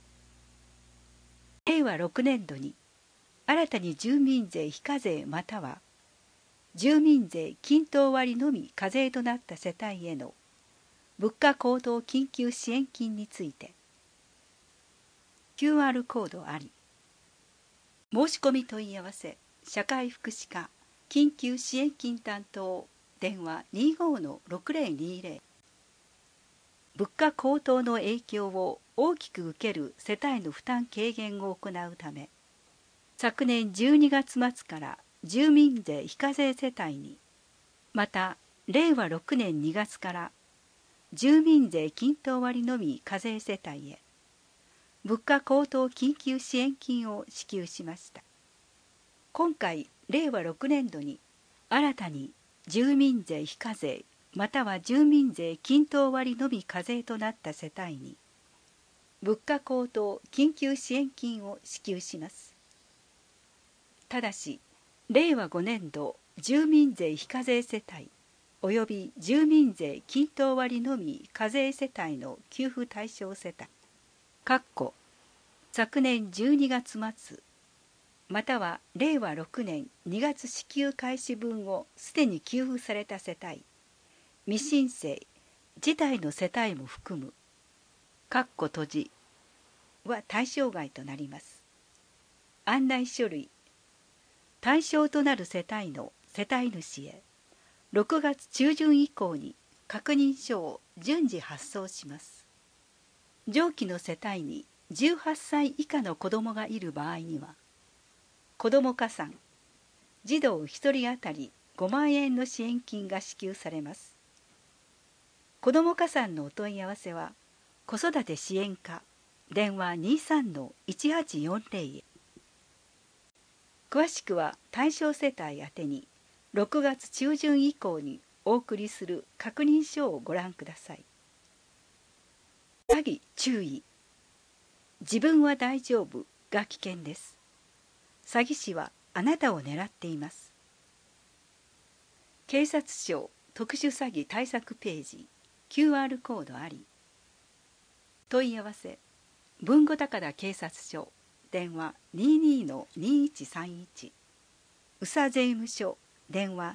令和6年度に新たに住民税非課税または住民税均等割のみ課税となった世帯への物価高騰緊急支援金について QR コードあり。申し込み問い合わせ社会福祉課緊急支援金担当電話 25-6020。 物価高騰の影響を大きく受ける世帯の負担軽減を行うため、昨年12月末から住民税非課税世帯に、また令和6年2月から住民税均等割のみ課税世帯へ物価高騰緊急支援金を支給しました。今回令和6年度に新たに住民税非課税または住民税均等割のみ課税となった世帯に物価高騰緊急支援金を支給します。ただし令和5年度住民税非課税世帯及び住民税均等割のみ課税世帯の給付対象世帯昨年12月末または令和6年2月支給開始分をすでに給付された世帯、未申請辞退の世帯も含む閉じは対象外となります。案内書類、対象となる世帯の世帯主へ6月中旬以降に確認書を順次発送します。上記の世帯に18歳以下の子どもがいる場合には、子ども加算、児童1人当たり5万円の支援金が支給されます。子ども加算のお問い合わせは、子育て支援課、電話 23-1840 へ。詳しくは対象世帯宛てに6月中旬以降にお送りする確認書をご覧ください。詐欺注意。自分は大丈夫が危険です。詐欺師はあなたを狙っています。警察庁特殊詐欺対策ページ QR コードあり。問い合わせ豊後高田警察署電話 22-2131 宇佐税務署電話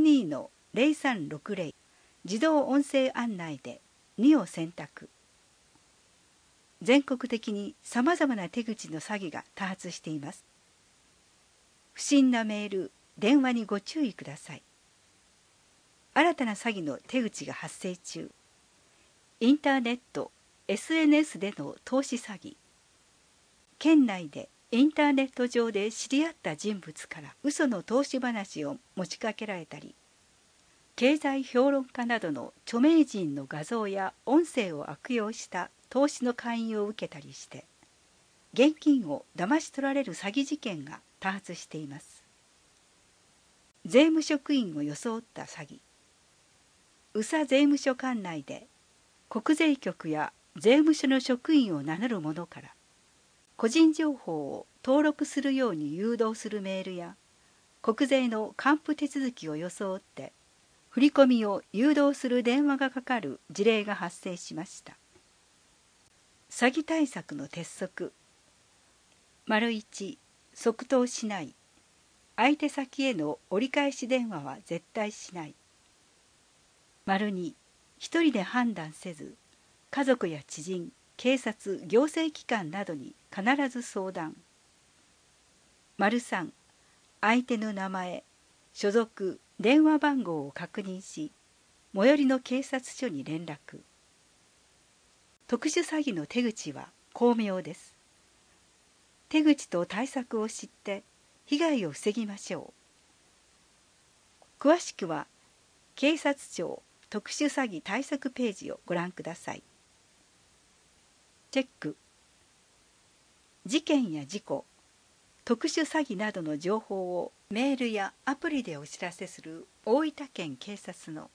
32-0360 自動音声案内で2を選択。全国的にさまざまな手口の詐欺が多発しています。不審なメール、電話にご注意ください。新たな詐欺の手口が発生中。インターネット、SNS での投資詐欺。県内でインターネット上で知り合った人物から嘘の投資話を持ちかけられたり、経済評論家などの著名人の画像や音声を悪用した投資の勧誘を受けたりして、現金を騙し取られる詐欺事件が多発しています。税務職員を装った詐欺。宇佐税務署管内で国税局や税務署の職員を名乗る者から個人情報を登録するように誘導するメールや国税の還付手続きを装って振り込みを誘導する電話がかかる事例が発生しました。詐欺対策の鉄則。1、即答しない。相手先への折り返し電話は絶対しない。2、一人で判断せず、家族や知人、警察、行政機関などに必ず相談。3、相手の名前、所属、電話番号を確認し、最寄りの警察署に連絡。特殊詐欺の手口は巧妙です。手口と対策を知って被害を防ぎましょう。詳しくは警察庁特殊詐欺対策ページをご覧ください。チェック。事件や事故、特殊詐欺などの情報をメールやアプリでお知らせする大分県警察の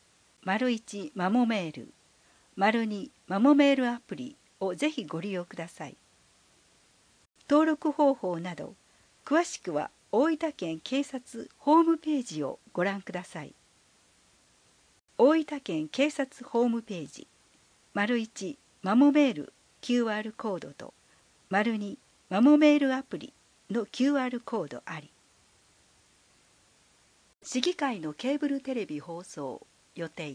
1マモメール、2マモメールアプリをぜひご利用ください。登録方法など詳しくは大分県警察ホームページをご覧ください。大分県警察ホームページ1マモメール QR コードと2マモメールアプリの QR コードあり。市議会のケーブルテレビ放送予定。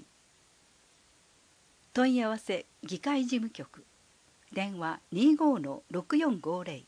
問い合わせ議会事務局電話 25-6450。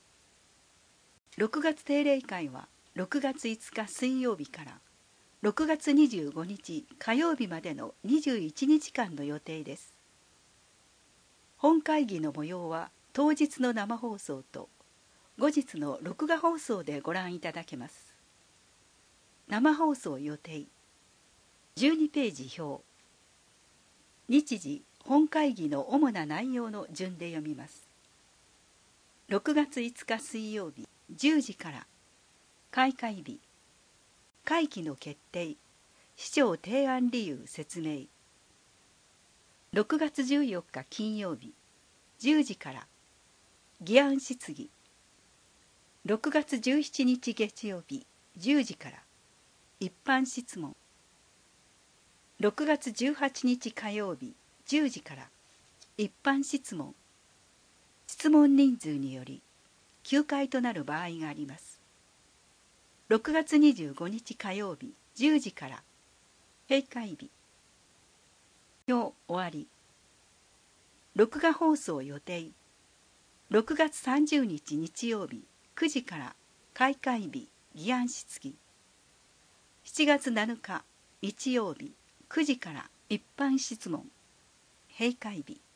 6月定例会は6月5日水曜日から6月25日火曜日までの21日間の予定です。本会議の模様は当日の生放送と後日の録画放送でご覧いただけます。生放送予定12ページ表。日時本会議の主な内容の順で読みます。6月5日水曜日10時から開会日、会期の決定、市長提案理由説明。6月14日金曜日10時から議案質疑。6月17日月曜日10時から一般質問。6月18日火曜日10時から一般質問。 質問人数により休会となる場合があります。6月25日火曜日10時から閉会日。今日終わり。録画放送予定。6月30日日曜日9時から開会日議案質疑。7月7日日曜日9時から一般質問。閉会日。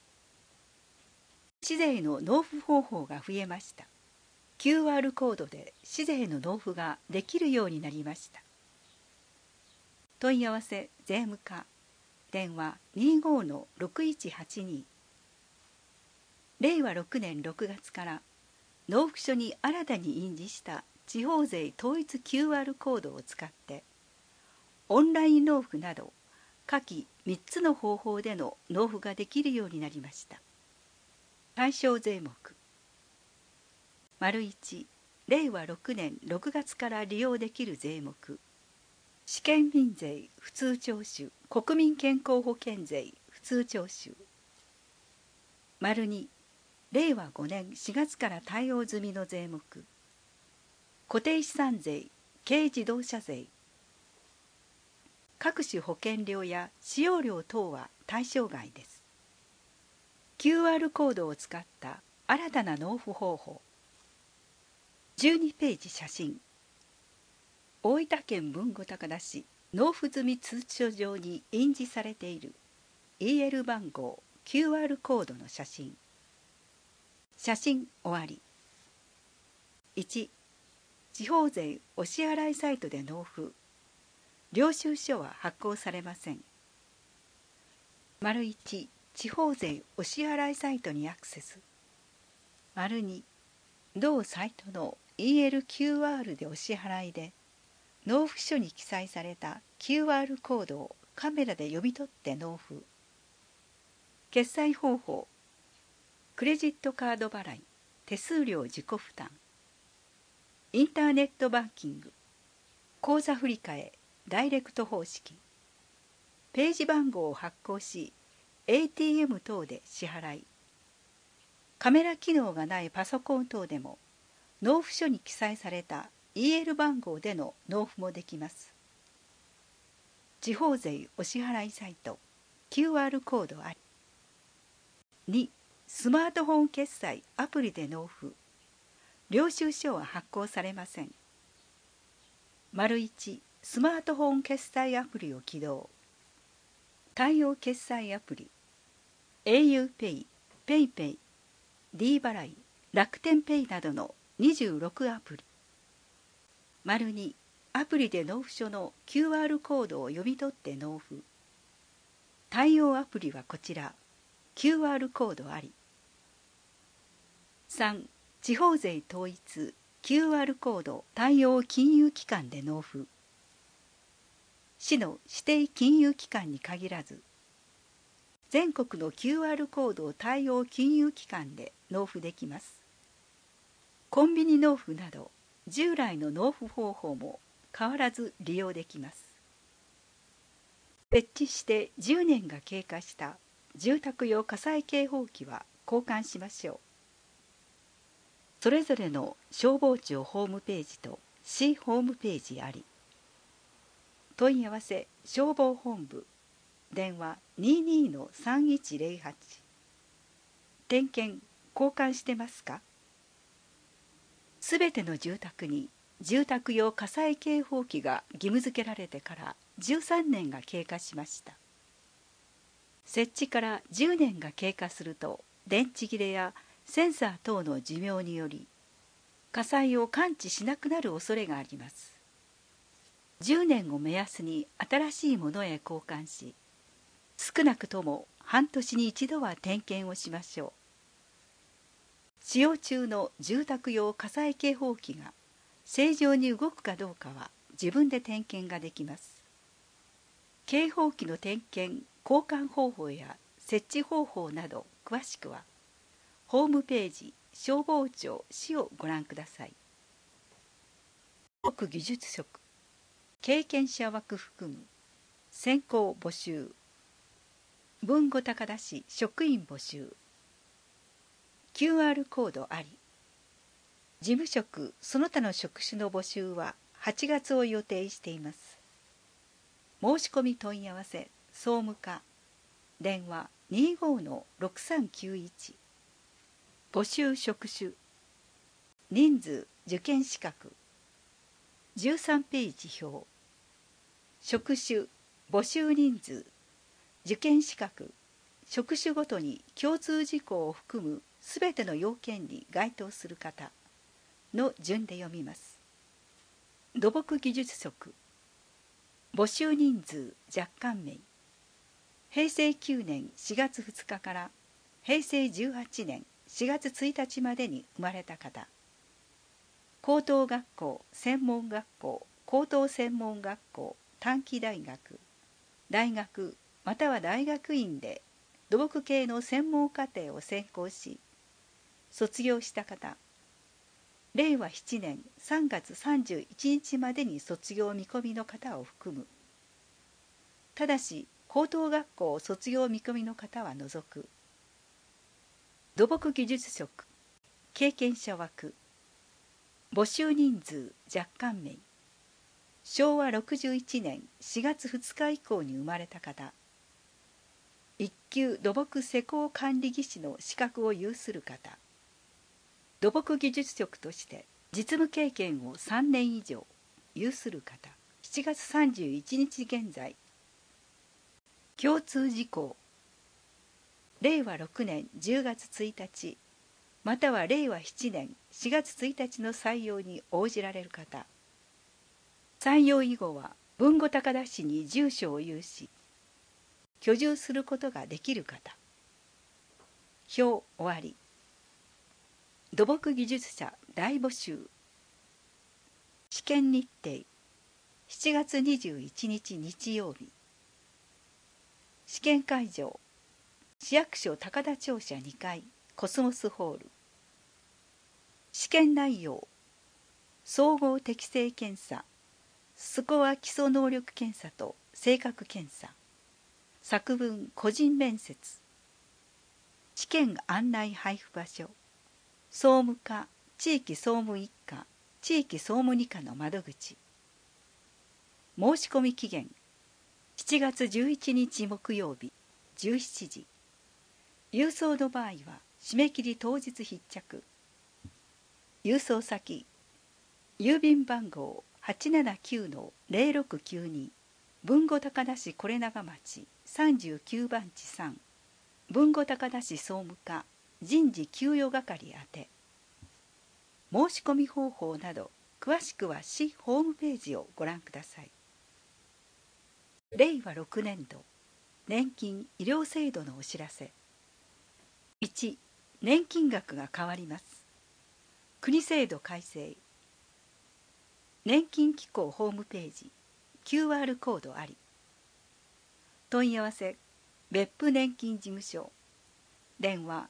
紙税の納付方法が増えました。QR コードで紙税の納付ができるようになりました。問い合わせ税務課電話 25-6182。令和6年6月から納付書に新たに印字した地方税統一 QR コードを使ってオンライン納付など下記3つの方法での納付ができるようになりました。対象税目 ① 令和6年6月から利用できる税目試験民税普通徴収国民健康保険税普通徴収 ② 令和5年4月から対応済みの税目固定資産税軽自動車税各種保険料や使用料等は対象外です。 QR コードを使った新たな納付方法。12ページ写真。大分県豊後高田市納付済み通知書上に印字されている EL 番号 QR コードの写真。写真終わり。1、地方税お支払いサイトで納付。領収書は発行されません。1、地方税お支払いサイトにアクセス。2、同サイトの ELQR でお支払いで納付書に記載された QR コードをカメラで読み取って納付。決済方法、クレジットカード払い、手数料自己負担。インターネットバンキング、口座振替、ダイレクト方式。ページ番号を発行し、ATM 等で支払い。カメラ機能がないパソコン等でも、納付書に記載された EL 番号での納付もできます。地方税お支払いサイト QR コードあり。2、スマートフォン決済アプリで納付。領収書は発行されません。1、スマートフォン決済アプリを起動。対応決済アプリ auPay、PayPay、D 払い、楽天ペイなどの26アプリ。2、アプリで納付書の QR コードを読み取って納付。対応アプリはこちら。QR コードあり。3、地方税統一 QR コード対応金融機関で納付。市の指定金融機関に限らず、全国の QR コード対応金融機関で納付できます。コンビニ納付など従来の納付方法も変わらず利用できます。設置して10年が経過した住宅用火災警報器は交換しましょう。それぞれの消防庁ホームページと市ホームページあり。問い合わせ消防本部電話 22-3108。 点検交換してますか？すべての住宅に住宅用火災警報器が義務付けられてから13年が経過しました。設置から10年が経過すると電池切れやセンサー等の寿命により火災を感知しなくなる恐れがあります。10年を目安に新しいものへ交換し、少なくとも半年に一度は点検をしましょう。使用中の住宅用火災警報器が正常に動くかどうかは自分で点検ができます。警報器の点検・交換方法や設置方法など詳しくはホームページ消防庁市をご覧ください。技術職経験者枠含む選考募集。豊後高田市職員募集。 QR コードあり。事務職その他の職種の募集は8月を予定しています。申し込み問い合わせ総務課電話 25-6391。 募集職種人数受験資格13ページ表。職種募集人数受験資格職種ごとに共通事項を含むすべての要件に該当する方の順で読みます。土木技術職募集人数若干名平成9年4月2日から平成18年4月1日までに生まれた方。高等学校専門学校高等専門学校短期大学大学または大学院で土木系の専門課程を専攻し卒業した方。令和7年3月31日までに卒業見込みの方を含む。ただし高等学校卒業見込みの方は除く。土木技術職経験者枠募集人数若干名昭和61年4月2日以降に生まれた方。一級土木施工管理技師の資格を有する方。土木技術職として実務経験を3年以上有する方。7月31日現在。共通事項令和6年10月1日または令和7年4月1日の採用に応じられる方。採用以後は豊後高田市に住所を有し居住することができる方。表終わり。土木技術者大募集。試験日程7月21日日曜日。試験会場市役所高田庁舎2階コスモスホール。試験内容総合適性検査スコア基礎能力検査と性格検査。作文個人面接。試験案内配布場所総務課地域総務一課地域総務二課の窓口。申し込み期限7月11日木曜日17時。郵送の場合は締め切り当日必着。郵送先郵便番号 879-0692 豊後高田市是長町39番地3豊後高田市総務課人事給与係宛て。申し込み方法など詳しくは市ホームページをご覧ください。令和6年度年金医療制度のお知らせ。1、年金額が変わります。国制度改正。年金機構ホームページ QR コードあり。問い合わせ別府年金事務所電話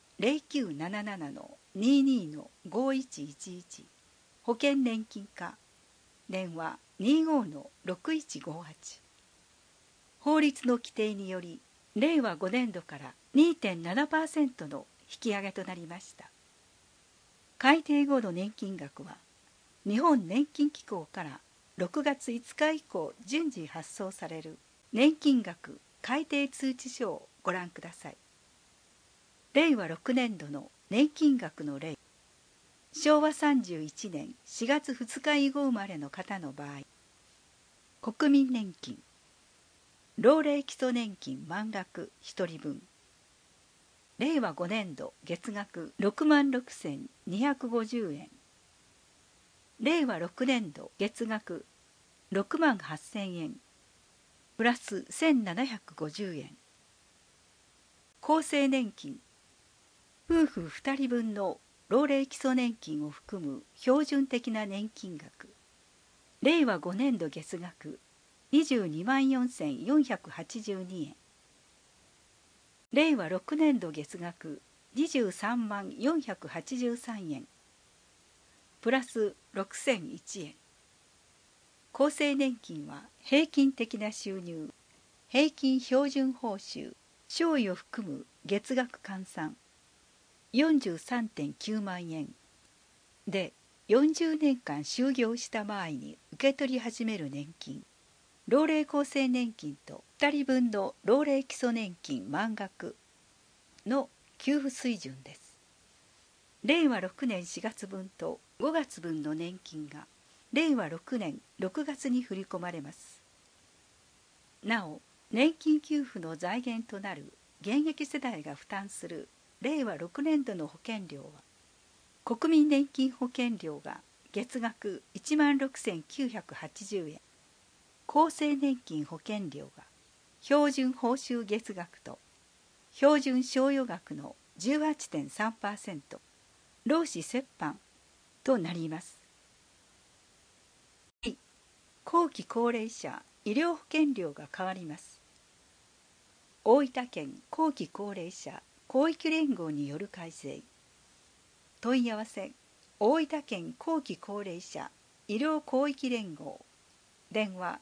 0977-22-5111 保険年金課電話 25-6158。法律の規定により令和5年度から 2.7% の引き上げとなりました。改定後の年金額は日本年金機構から6月5日以降順次発送される年金額改定通知書をご覧ください。令和6年度の年金額の例。昭和31年4月2日以後生まれの方の場合、国民年金老齢基礎年金満額1人分。令和5年度月額66,250円。令和6年度月額68,000円プラス1,750円。厚生年金夫婦2人分の老齢基礎年金を含む標準的な年金額。令和5年度月額224,482円。令和6年度月額234,483円プラス6,001円。厚生年金は平均的な収入、平均標準報酬、賞与を含む月額換算。 43.9 万円で、40年間就業した場合に受け取り始める年金、老齢厚生年金と2人分の老齢基礎年金満額の給付水準です。令和6年4月分と5月分の年金が令和6年6月に振り込まれます。なお、年金給付の財源となる現役世代が負担する令和6年度の保険料は、国民年金保険料が月額16,980円、厚生年金保険料が標準報酬月額と標準賞与額の 18.3%、労使折半となります。後期高齢者医療保険料が変わります。大分県後期高齢者広域連合による改正。問い合わせ、大分県後期高齢者医療広域連合、電話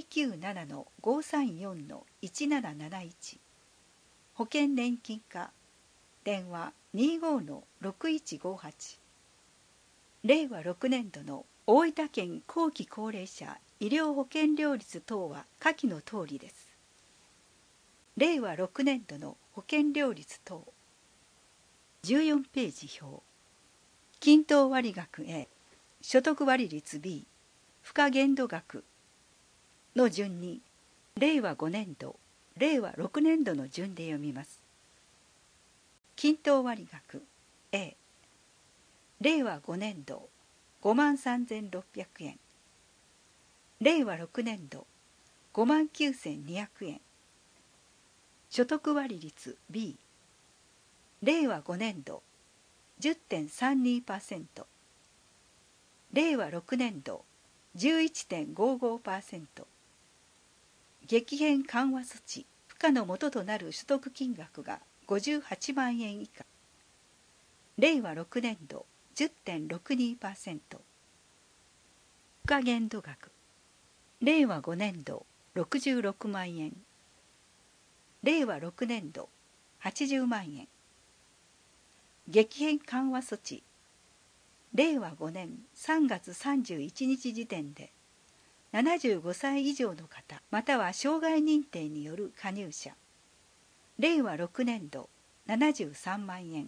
097-534-1771、保険年金課、電話 25-6158。令和6年度の大分県後期高齢者医療保険料率等は下記の通りです。令和6年度の保険料率等。14ページ表。均等割額 A、所得割率 B、付加限度額の順に、令和5年度、令和6年度の順で読みます。均等割額 A、令和5年度53,600円、令和6年度59,200円。所得割率 B、令和5年度 10.32%、令和6年度 11.55%。激変緩和措置付加の元となる所得金額が58万円以下、令和6年度 10.62%。付加限度額、令和5年度66万円、令和6年度80万円。激変緩和措置、令和5年3月31日時点で75歳以上の方または障害認定による加入者、令和6年度73万円。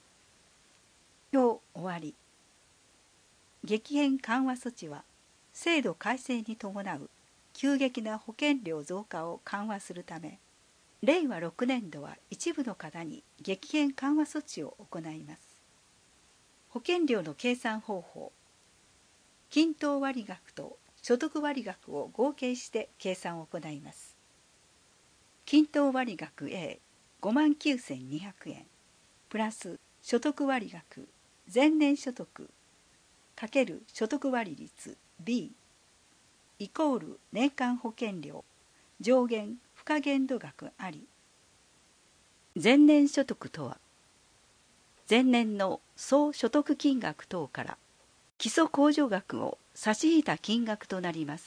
表終わり。激変緩和措置は制度改正に伴う急激な保険料増加を緩和するため、令和6年度は一部の方に激変緩和措置を行います。保険料の計算方法、均等割額と所得割額を合計して計算を行います。均等割額 A、59,200 円プラス所得割額前年所得×所得割率 B イコール年間保険料上限付加限度額あり。前年所得とは、前年の総所得金額等から基礎控除額を差し引いた金額となります。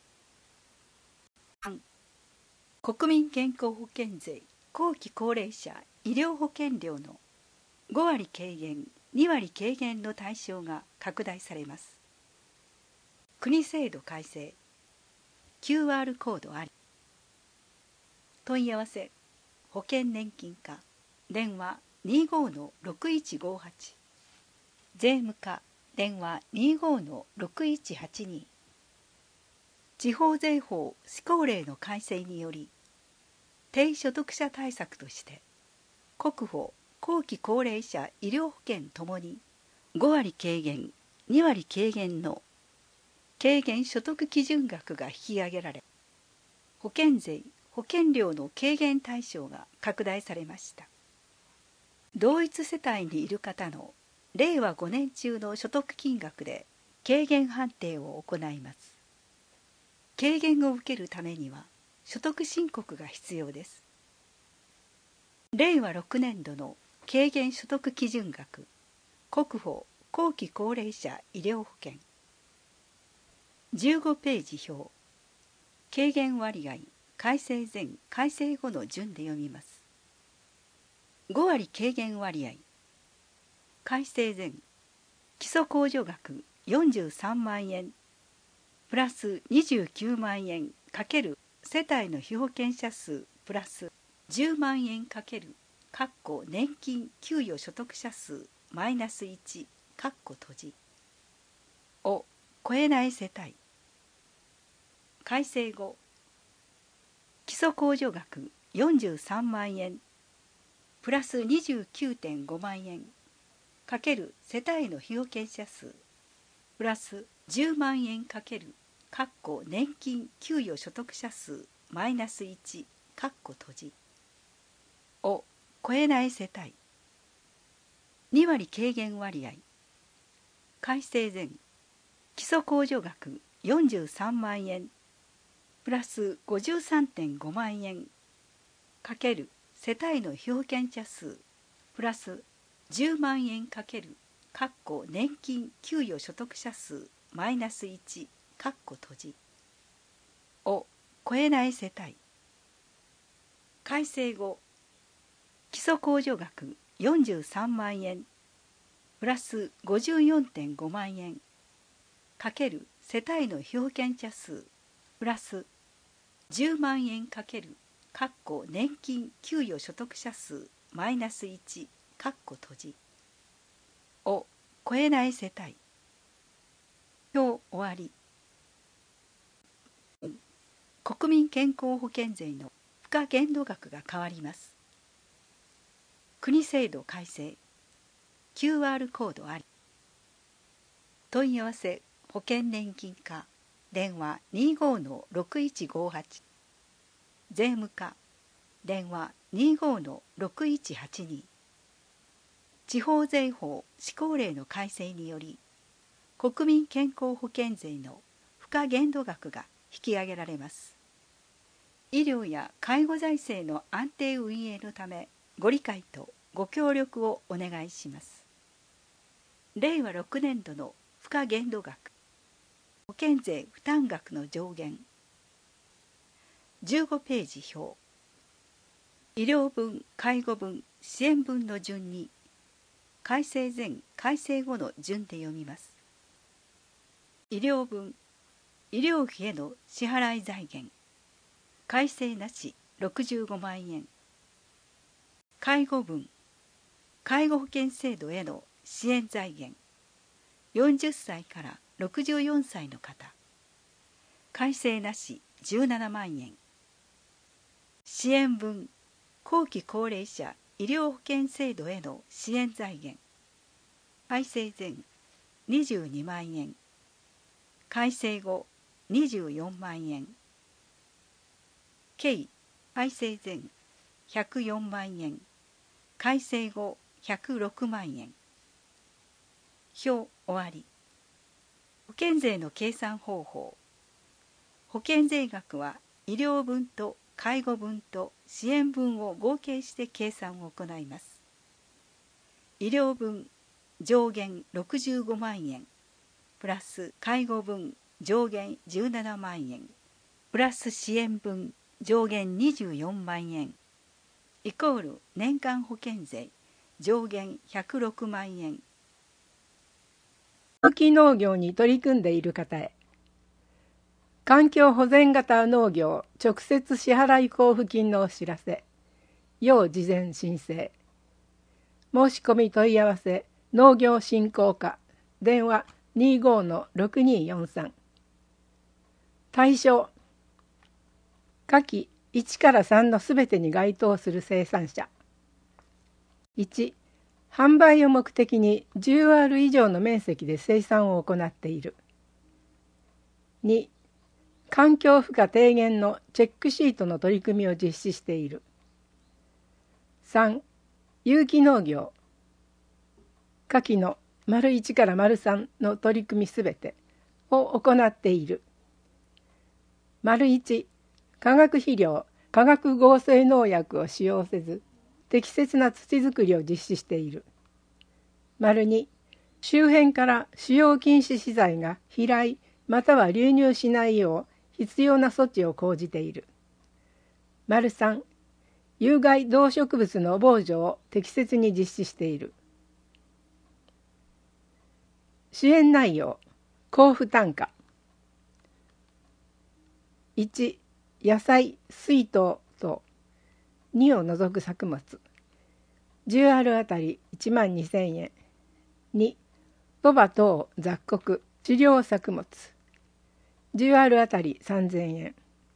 国民健康保険税後期高齢者医療保険料の5割軽減2割軽減の対象が拡大されます。国制度改正 QR コードあり。問い合わせ、保険年金課、電話 25-6158、税務課、電話 25-6182。地方税法施行令の改正により、低所得者対策として国保後期高齢者医療保険ともに5割軽減2割軽減の軽減所得基準額が引き上げられ、保険税保険料の軽減対象が拡大されました。同一世帯にいる方の令和5年中の所得金額で軽減判定を行います。軽減を受けるためには所得申告が必要です。令和6年度の軽減所得基準額、国保後期高齢者医療保険。15ページ表。軽減割合改正前改正後の順で読みます。5割軽減割合改正前基礎控除額43万円プラス29万円×世帯の被保険者数プラス10万円×年金給与所得者数マイナス1を超えない世帯。改正後基礎控除額43万円プラス 29.5 万円×世帯の被保険者数プラス10万円×年金給与所得者数マイナス1を超えない世帯。2割軽減割合。改正前基礎控除額43万円プラス 53.5 万円×世帯の被保険者数プラス10万円×年金給与所得者数マイナス1を超えない世帯。改正後基礎控除額43万円プラス 54.5 万円×世帯の被保険者数プラス10万円×年金給与所得者数マイナス1を超えない世帯。表終わり。国民健康保険税の付加限度額が変わります。国制度改正 QR コードあり。問い合わせ保険年金課電話 25-6158 税務課電話 25-6182。地方税法施行令の改正により国民健康保険税の付加限度額が引き上げられます。医療や介護財政の安定運営のためご理解とご協力をお願いします。令和6年度の付加限度額保険税負担額の上限15ページ表。医療分介護分支援分の順に改正前改正後の順で読みます。医療分医療費への支払い財源改正なし65万円。介護分介護保険制度への支援財源40歳から64歳の方改正なし17万円。支援分後期高齢者医療保険制度への支援財源改正前22万円改正後24万円。計改正前104万円改正後106万円。表終わり。保険税の計算方法。保険税額は医療分と介護分と支援分を合計して計算を行います。医療分上限65万円プラス介護分上限17万円プラス支援分上限24万円イコール年間保険税上限106万円。 有機農業に取り組んでいる方へ。環境保全型農業直接支払い交付金のお知らせ。要事前申請。申し込み問い合わせ農業振興課電話 25-6243。対象下記1から3のすべてに該当する生産者。1、販売を目的に 10R 以上の面積で生産を行っている。2、環境負荷低減のチェックシートの取り組みを実施している。3、有機農業。下記の丸1から丸3の取り組みすべてを行っている。丸1、化学肥料、化学合成農薬を使用せず、適切な土作りを実施している。丸2、周辺から使用禁止資材が飛来または流入しないよう必要な措置を講じている。丸3、有害動植物の防除を適切に実施している。 支援内容、交付単価。1、野菜、水筒等2を除く作物 10R あたり12,000円。2、そば等雑穀、飼料作物 10R あたり3,000円。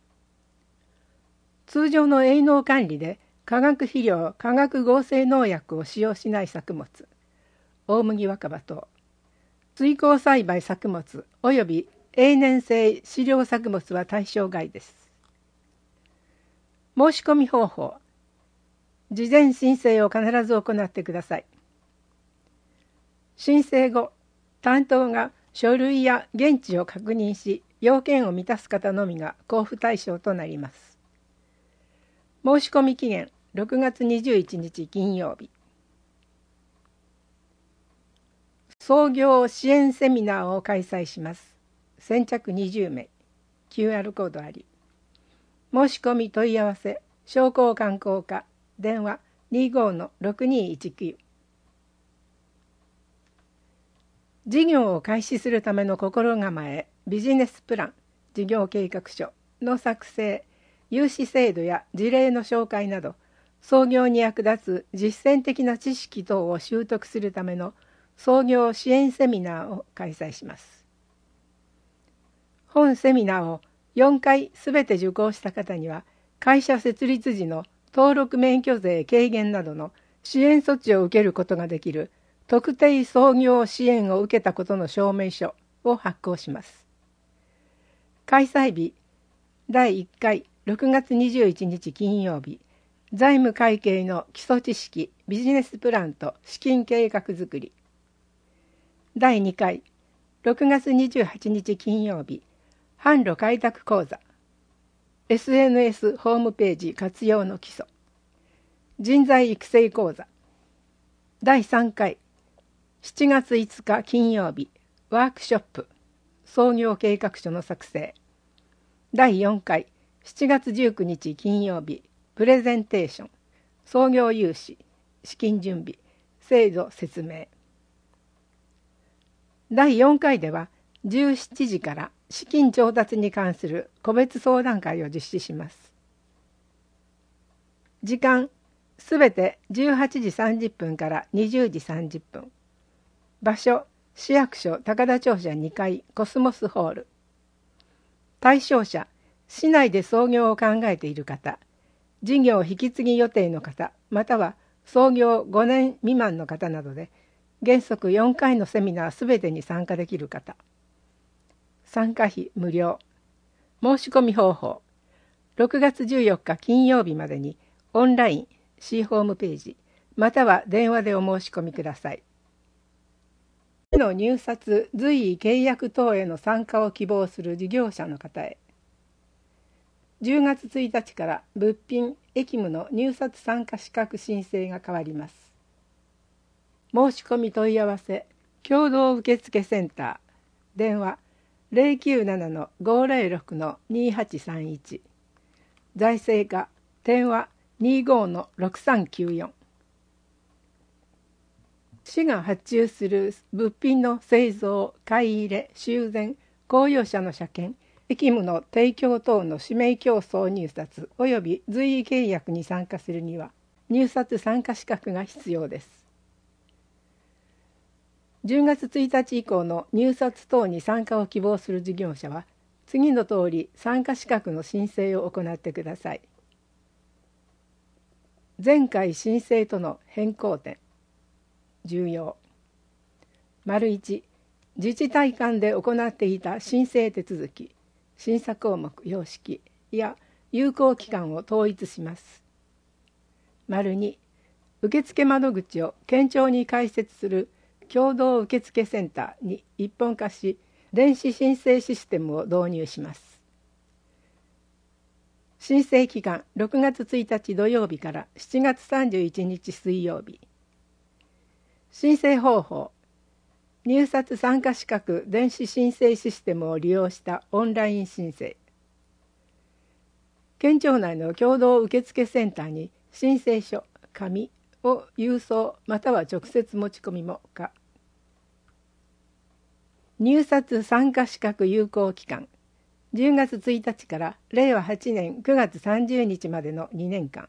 通常の営農管理で化学肥料、化学合成農薬を使用しない作物、大麦若葉等、水耕栽培作物および永年性飼料作物は対象外です。申し込み方法。事前申請を必ず行ってください。申請後、担当が書類や現地を確認し、要件を満たす方のみが交付対象となります。申し込み期限6月21日金曜日。創業支援セミナーを開催します。先着20名。QR コードあり。申し込み問い合わせ、商工観光課、電話 25-6219。事業を開始するための心構え、ビジネスプラン、事業計画書の作成、融資制度や事例の紹介など、創業に役立つ実践的な知識等を習得するための創業支援セミナーを開催します。本セミナーを4回すべて受講した方には、会社設立時の登録免許税軽減などの支援措置を受けることができる特定創業支援を受けたことの証明書を発行します。開催日、第1回6月21日金曜日、財務会計の基礎知識、ビジネスプランと資金計画づくり。第2回6月28日金曜日、販路開拓講座、SNS ホームページ活用の基礎、人材育成講座。第3回7月5日金曜日、ワークショップ、創業計画書の作成。第4回7月19日金曜日、プレゼンテーション、創業融資、資金準備、制度説明。第4回では17時から資金調達に関する個別相談会を実施します。時間すべて18時30分から20時30分。場所、市役所高田庁舎2階コスモスホール。対象者、市内で創業を考えている方、事業引き継ぎ予定の方、または創業5年未満の方などで、原則4回のセミナーすべてに参加できる方。参加費無料。申し込み方法。6月14日金曜日までにオンライン、C ホームページ、または電話でお申し込みください。の入札、随意契約等への参加を希望する事業者の方へ。10月1日から物品、役務の入札参加資格申請が変わります。申し込み問い合わせ、共同受付センター、電話 097-506-2831、財政課、電話 25-6394。市が発注する物品の製造、買い入れ、修繕、公用車の車検、役務の提供等の指名競争入札及び随意契約に参加するには、入札参加資格が必要です。10月1日以降の入札等に参加を希望する事業者は、次の通り参加資格の申請を行ってください。前回申請との変更点。重要。1、自治体間で行っていた申請手続き、審査項目様式や有効期間を統一します。2、受付窓口を県庁に開設する共同受付センターに一本化し、電子申請システムを導入します。申請期間6月1日土曜日から7月31日水曜日。申請方法、入札参加資格電子申請システムを利用したオンライン申請。県庁内の共同受付センターに申請書、紙を郵送または直接持ち込みも可。 入札参加資格有効期間10月1日から令和8年9月30日までの2年間。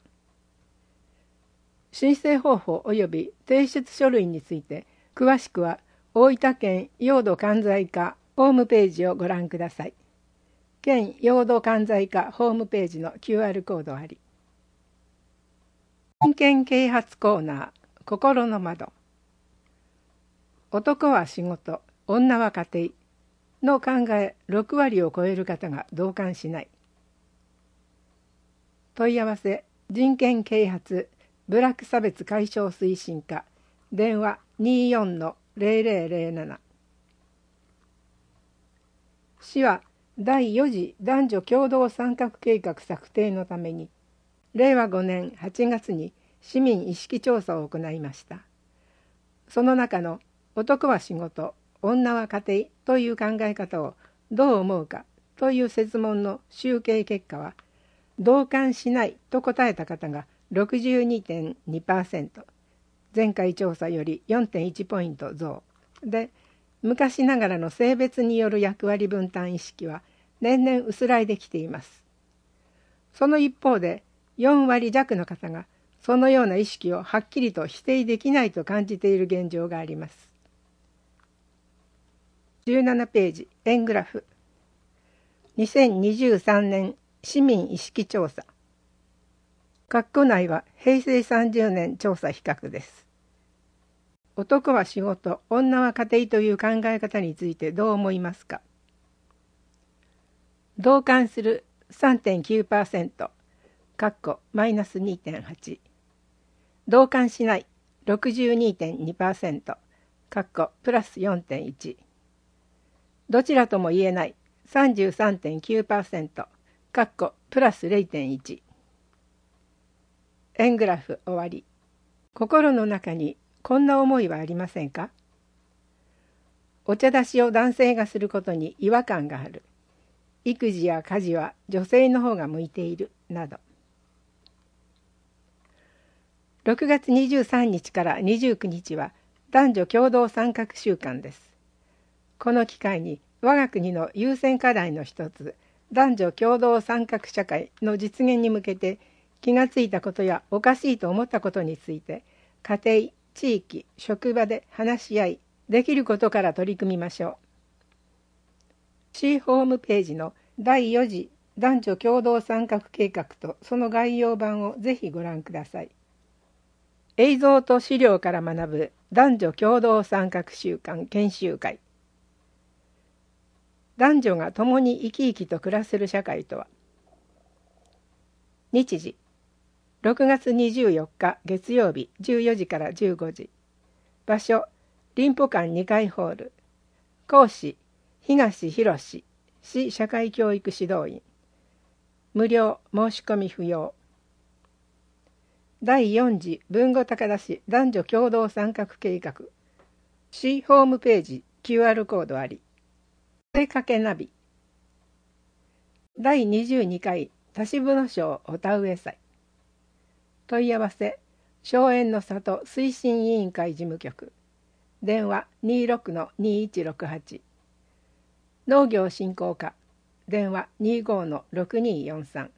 申請方法及び提出書類について詳しくは大分県用土管財課ホームページをご覧ください。県用土管財課ホームページの QR コードあり。人権啓発コーナー心の窓。男は仕事、女は家庭の考え6割を超える方が同感しない。問い合わせ人権啓発部落差別解消推進課電話 24-0007。 市は第4次男女共同参画計画策定のために令和5年8月に市民意識調査を行いました。その中の男は仕事、女は家庭という考え方をどう思うかという設問の集計結果は、同感しないと答えた方が 62.2%、前回調査より 4.1 ポイント増で、昔ながらの性別による役割分担意識は年々薄らいできています。その一方で4割弱の方がそのような意識をはっきりと否定できないと感じている現状があります。17ページ円グラフ。2023年市民意識調査。括弧内は平成30年調査比較です。男は仕事、女は家庭という考え方についてどう思いますか。同感する 3.9%、括弧マイナス 2.8。同感しない 62.2%、括弧プラス 4.1。どちらとも言えない 33.9%、括弧プラス 0.1。円グラフ終わり。心の中にこんな思いはありませんか。お茶出しを男性がすることに違和感がある。育児や家事は女性の方が向いているなど。6月23日から29日は男女共同参画週間です。この機会に我が国の優先課題の一つ、男女共同参画社会の実現に向けて気がついたことやおかしいと思ったことについて、家庭、地域、職場で話し合い、できることから取り組みましょう。市ホームページの第4次男女共同参画計画とその概要版をぜひご覧ください。映像と資料から学ぶ男女共同参画週間研修会。男女が共に生き生きと暮らせる社会とは。日時6月24日月曜日14時から15時。場所林保館2階ホール。講師東博市社会教育指導員。無料申し込み不要。第4次豊後高田市男女共同参画計画。市ホームページ QR コードあり。お出かけナビ。第22回田渋野賞お田植え祭。問い合わせ荘園の里推進委員会事務局。電話 26-2168。農業振興課。電話 25-6243。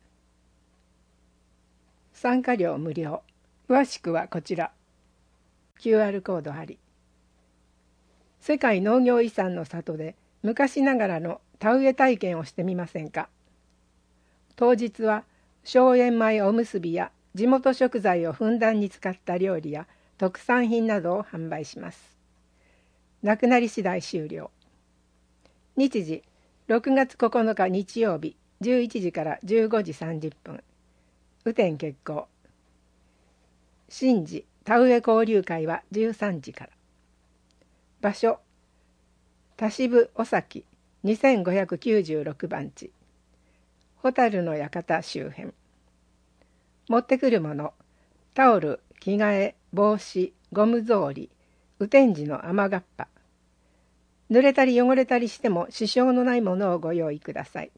参加料無料。詳しくはこちら。QR コードあり。世界農業遺産の里で昔ながらの田植え体験をしてみませんか。当日は荘園米おむすびや地元食材をふんだんに使った料理や特産品などを販売します。なくなり次第終了。日時6月9日日曜日11時から15時30分。雨天決行。神事田植え交流会は13時から。場所田渋尾崎2596番地。ホタルの館周辺。持ってくるものタオル、着替え、帽子、ゴム草履、雨天時の雨がっぱ。濡れたり汚れたりしても支障のないものをご用意ください。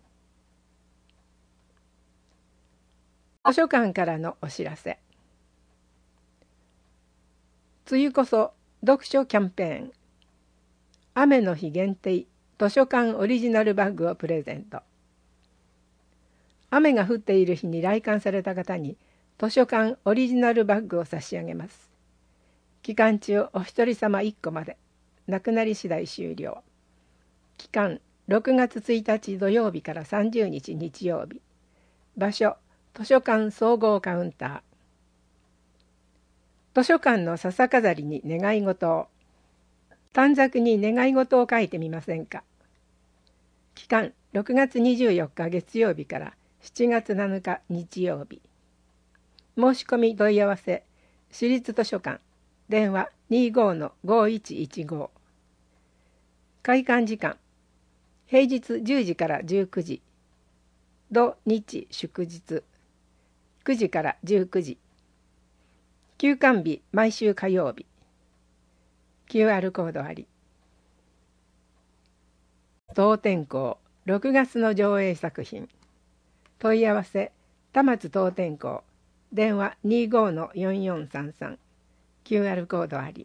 図書館からのお知らせ。梅雨こそ読書キャンペーン。 雨の日限定図書館オリジナルバッグをプレゼント。雨が降っている日に来館された方に図書館オリジナルバッグを差し上げます。期間中お一人様1個まで。なくなり次第終了。期間6月1日土曜日から30日日曜日。場所図書館総合カウンター。図書館の笹飾りに願い事を。短冊に願い事を書いてみませんか。期間6月24日月曜日から7月7日日曜日。申し込み問い合わせ私立図書館電話 25-5115。開館時間平日10時から19時、土日祝日9時から19時。休館日毎週火曜日。QR コードあり。当店校6月の上映作品。問い合わせ田松当店校電話 25-4433。QR コードあり。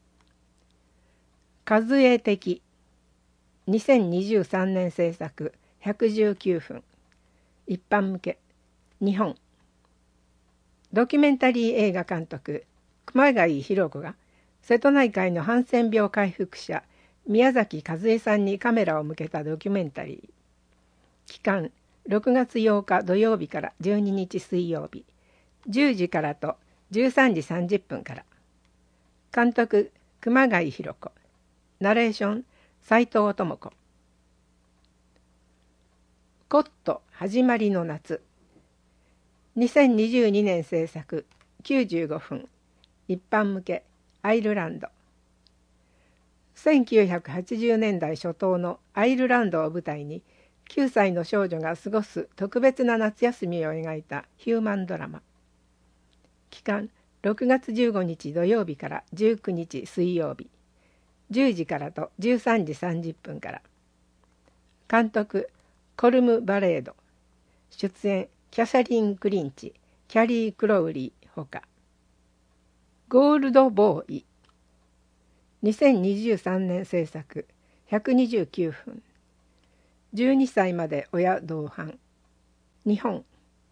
数え的2023年制作119分。一般向け日本。ドキュメンタリー映画監督熊谷博子が瀬戸内海のハンセン病回復者宮崎和恵さんにカメラを向けたドキュメンタリー。期間6月8日土曜日から12日水曜日10時からと13時30分から。監督熊谷博子。ナレーション斉藤智子。コット始まりの夏。2022年制作95分。一般向けアイルランド。1980年代初頭のアイルランドを舞台に9歳の少女が過ごす特別な夏休みを描いたヒューマンドラマ。期間6月15日土曜日から19日水曜日10時からと13時30分から。監督コルム・バレード。出演キャサリン・クリンチ、キャリー・クロウリーほか。ゴールドボーイ。2023年制作129分。12歳まで親同伴。日本。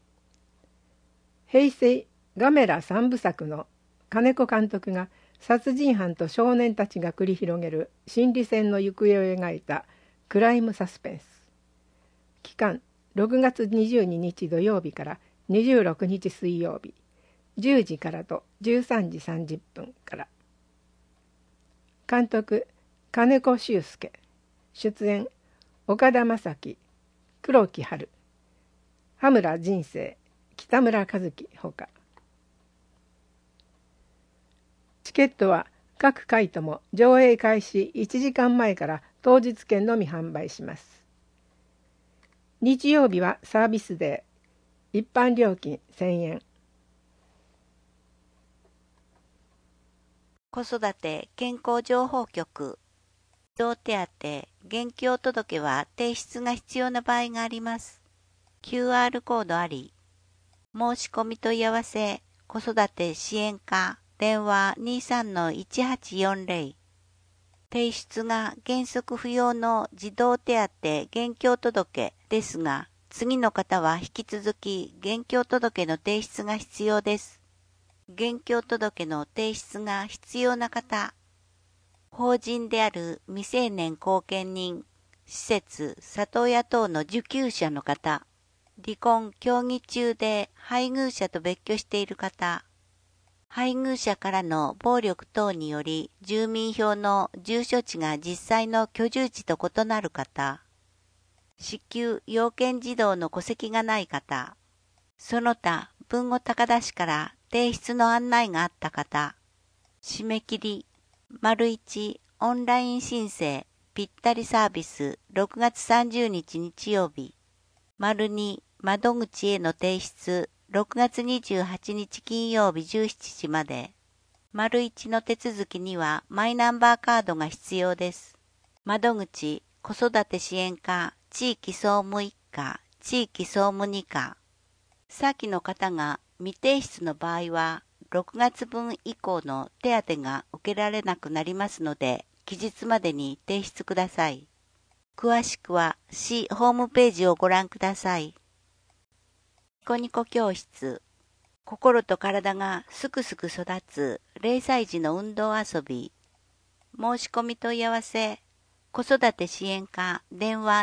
平成ガメラ3部作の金子監督が殺人犯と少年たちが繰り広げる心理戦の行方を描いたクライムサスペンス。期間6月22日土曜日から26日水曜日10時からと13時30分から。監督金子修介。出演岡田将生、黒木華、羽村仁成、北村一樹ほか。チケットは各回とも上映開始1時間前から当日券のみ販売します。日曜日はサービスデー。一般料金1000円。 子育て健康情報局。児童手当、現況届は提出が必要な場合があります。QR コードあり。申し込み問い合わせ、子育て支援課、電話 23-1840。提出が原則不要の児童手当現況届ですが、次の方は引き続き現況届の提出が必要です。現況届の提出が必要な方、法人である未成年後見人、施設、里親等の受給者の方、離婚協議中で配偶者と別居している方、配偶者からの暴力等により住民票の住所地が実際の居住地と異なる方、支給要件児童の戸籍がない方、その他豊後高田市から提出の案内があった方、締め切り、1オンライン申請ぴったりサービス6月30日日曜日、2窓口への提出6月28日金曜日17時まで。1の手続きにはマイナンバーカードが必要です。窓口、子育て支援課、地域総務1課、地域総務2課。先の方が未提出の場合は、6月分以降の手当が受けられなくなりますので、 期日までに提出ください。詳しくは市ホームページをご覧ください。ニコニコ教室。心と体がすくすく育つ0歳児の運動遊び。申し込み問い合わせ。子育て支援課電話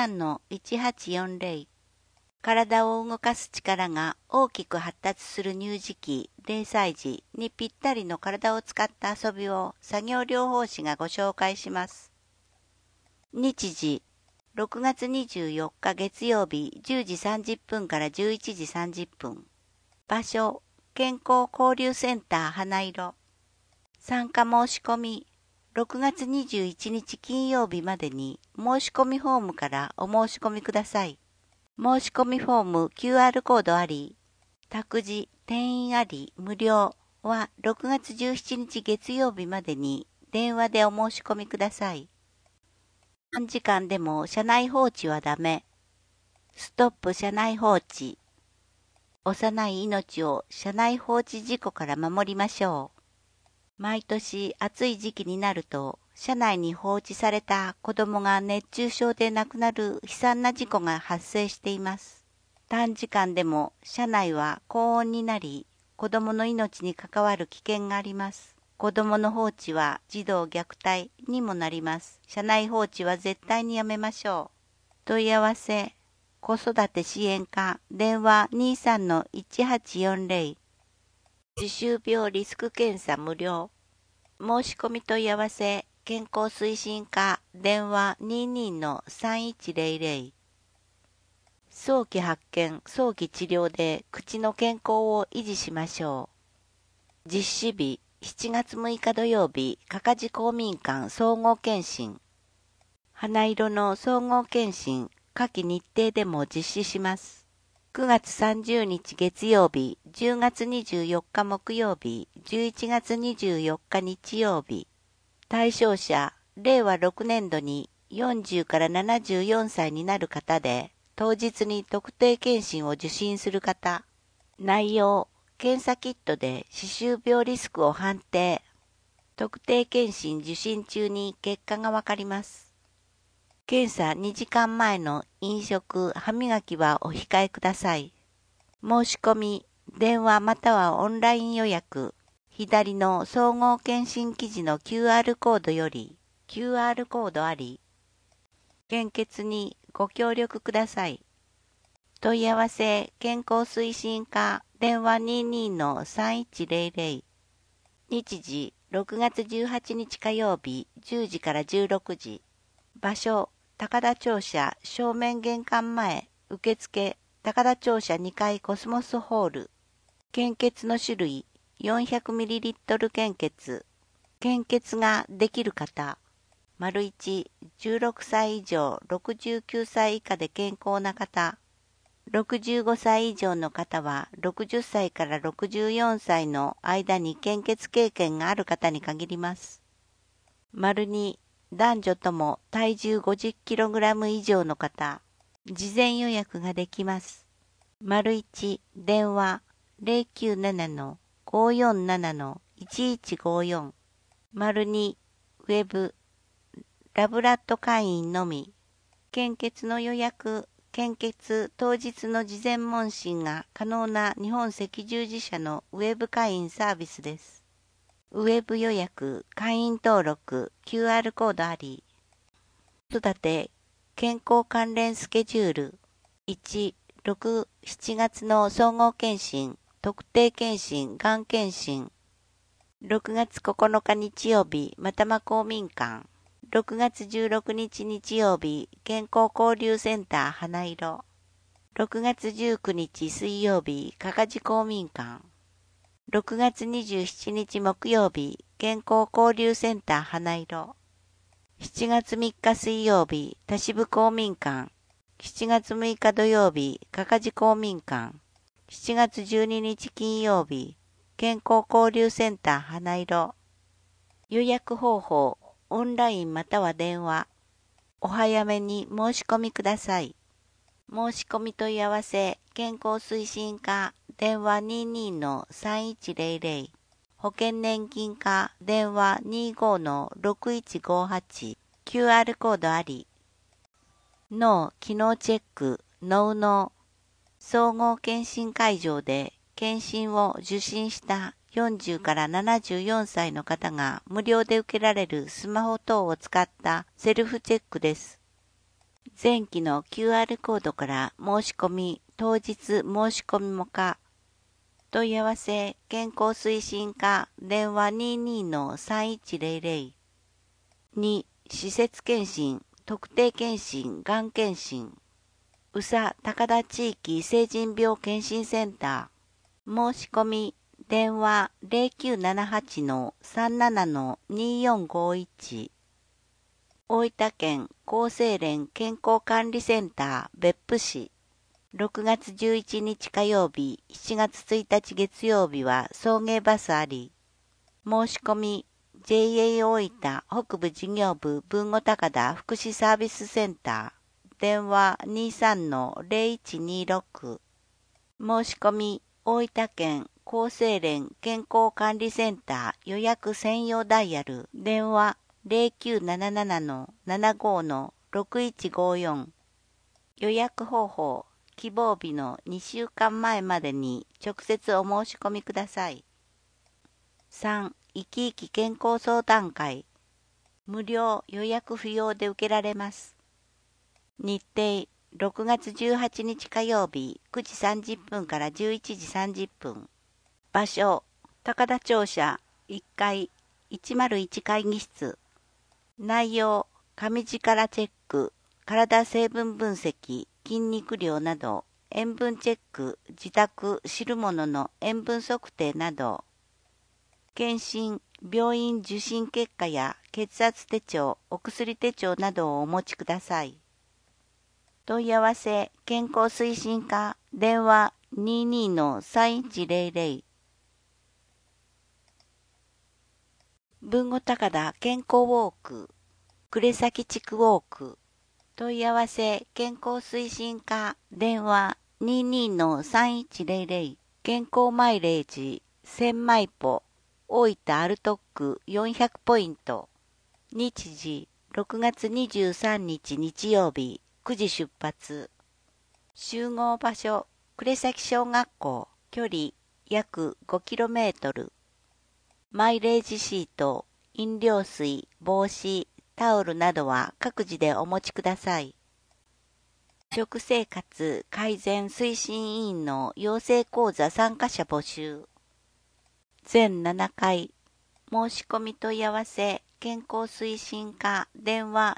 23-1840。体を動かす力が大きく発達する乳児期0歳児にぴったりの体を使った遊びを作業療法士がご紹介します。日時6月24日月曜日10時30分から11時30分。場所健康交流センター花色。参加申し込み6月21日金曜日までに申し込みフォームからお申し込みください。申し込みフォーム QR コードあり、託児、転院あり、無料は6月17日月曜日までに電話でお申し込みください。短時間でも車内放置はダメ。ストップ車内放置。幼い命を車内放置事故から守りましょう。毎年暑い時期になると、車内に放置された子供が熱中症で亡くなる悲惨な事故が発生しています。短時間でも車内は高温になり、子供の命に関わる危険があります。子供の放置は児童虐待にもなります。車内放置は絶対にやめましょう。問い合わせ、子育て支援課電話 23-1840。歯周病リスク検査無料。申し込み問い合わせ、健康推進課電話 22-3100。早期発見、早期治療で口の健康を維持しましょう。実施日、7月6日土曜日、かかじ公民館総合検診。花色の総合検診、下記日程でも実施します。9月30日月曜日、10月24日木曜日、11月24日日曜日。対象者、令和6年度に40から74歳になる方で、当日に特定検診を受診する方。内容、検査キットで歯周病リスクを判定。特定検診受診中に結果がわかります。検査2時間前の飲食、歯磨きはお控えください。申し込み、電話またはオンライン予約、左の総合検診記事の QR コードより、QR コードあり、献血にご協力ください。問い合わせ、健康推進課、電話 22-3100。日時、6月18日火曜日、10時から16時。場所、高田庁舎正面玄関前、受付、高田庁舎2階コスモスホール。献血の種類、400ml 献血。献血ができる方。1、16歳以上、69歳以下で健康な方。65歳以上の方は、60歳から64歳の間に献血経験がある方に限ります。2、男女とも体重 50kg 以上の方、事前予約ができます。1、電話 097-547-1154。2、ウェブ、ラブラッド会員のみ。献血の予約、献血当日の事前問診が可能な日本赤十字社のウェブ会員サービスです。ウェブ予約、会員登録、QR コードあり。子育て、健康関連スケジュール。1、6、7月の総合検診、特定検診、がん検診。6月9日日曜日、またま公民館。6月16日日曜日、健康交流センター花色。6月19日水曜日、かかじ公民館。6月27日木曜日、健康交流センター花色。7月3日水曜日、田渋公民館。7月6日土曜日、かかじ公民館。7月12日金曜日、健康交流センター花色。予約方法、オンラインまたは電話。お早めに申し込みください。申し込み問い合わせ、健康推進課、電話 22-3100。 保険年金課電話 25-6158 QR コードあり。脳機能チェック脳総合検診会場で検診を受診した40から74歳の方が無料で受けられるスマホ等を使ったセルフチェックです。前期の QR コードから申し込み、当日申し込みも可。問い合わせ、健康推進課、電話 22-3100。2、施設検診、特定検診、がん検診。宇佐高田地域成人病検診センター。申し込み、電話 0978-37-2451。大分県厚生連健康管理センター別府市。6月11日火曜日、7月1日月曜日は送迎バスあり。申し込み、JA 大分北部事業部豊後高田福祉サービスセンター。電話 23-0126。申し込み、大分県厚生連健康管理センター予約専用ダイヤル。電話 0977-75-6154。予約方法、希望日の2週間前までに直接お申し込みください。3、いきいき健康相談会。無料予約不要で受けられます。日程、6月18日火曜日9時30分から11時30分。場所、高田庁舎1階101会議室。内容、上力チェック、体成分分析、筋肉量など、塩分チェック、自宅、汁物の塩分測定など。検診、病院受診結果や血圧手帳、お薬手帳などをお持ちください。問い合わせ、健康推進課、電話 22-3100。豊後高田健康ウォーク、呉崎地区ウォーク。問い合わせ、健康推進課、電話 22-3100。健康マイレージ、1000マイポ、大分アルトック400ポイント。日時、6月23日日曜日、9時出発。集合場所、呉崎小学校、距離約 5km。マイレージシート、飲料水、帽子、タオルなどは各自でお持ちください。食生活改善推進委員の養成講座参加者募集。全7回。申し込み問い合わせ、健康推進課、電話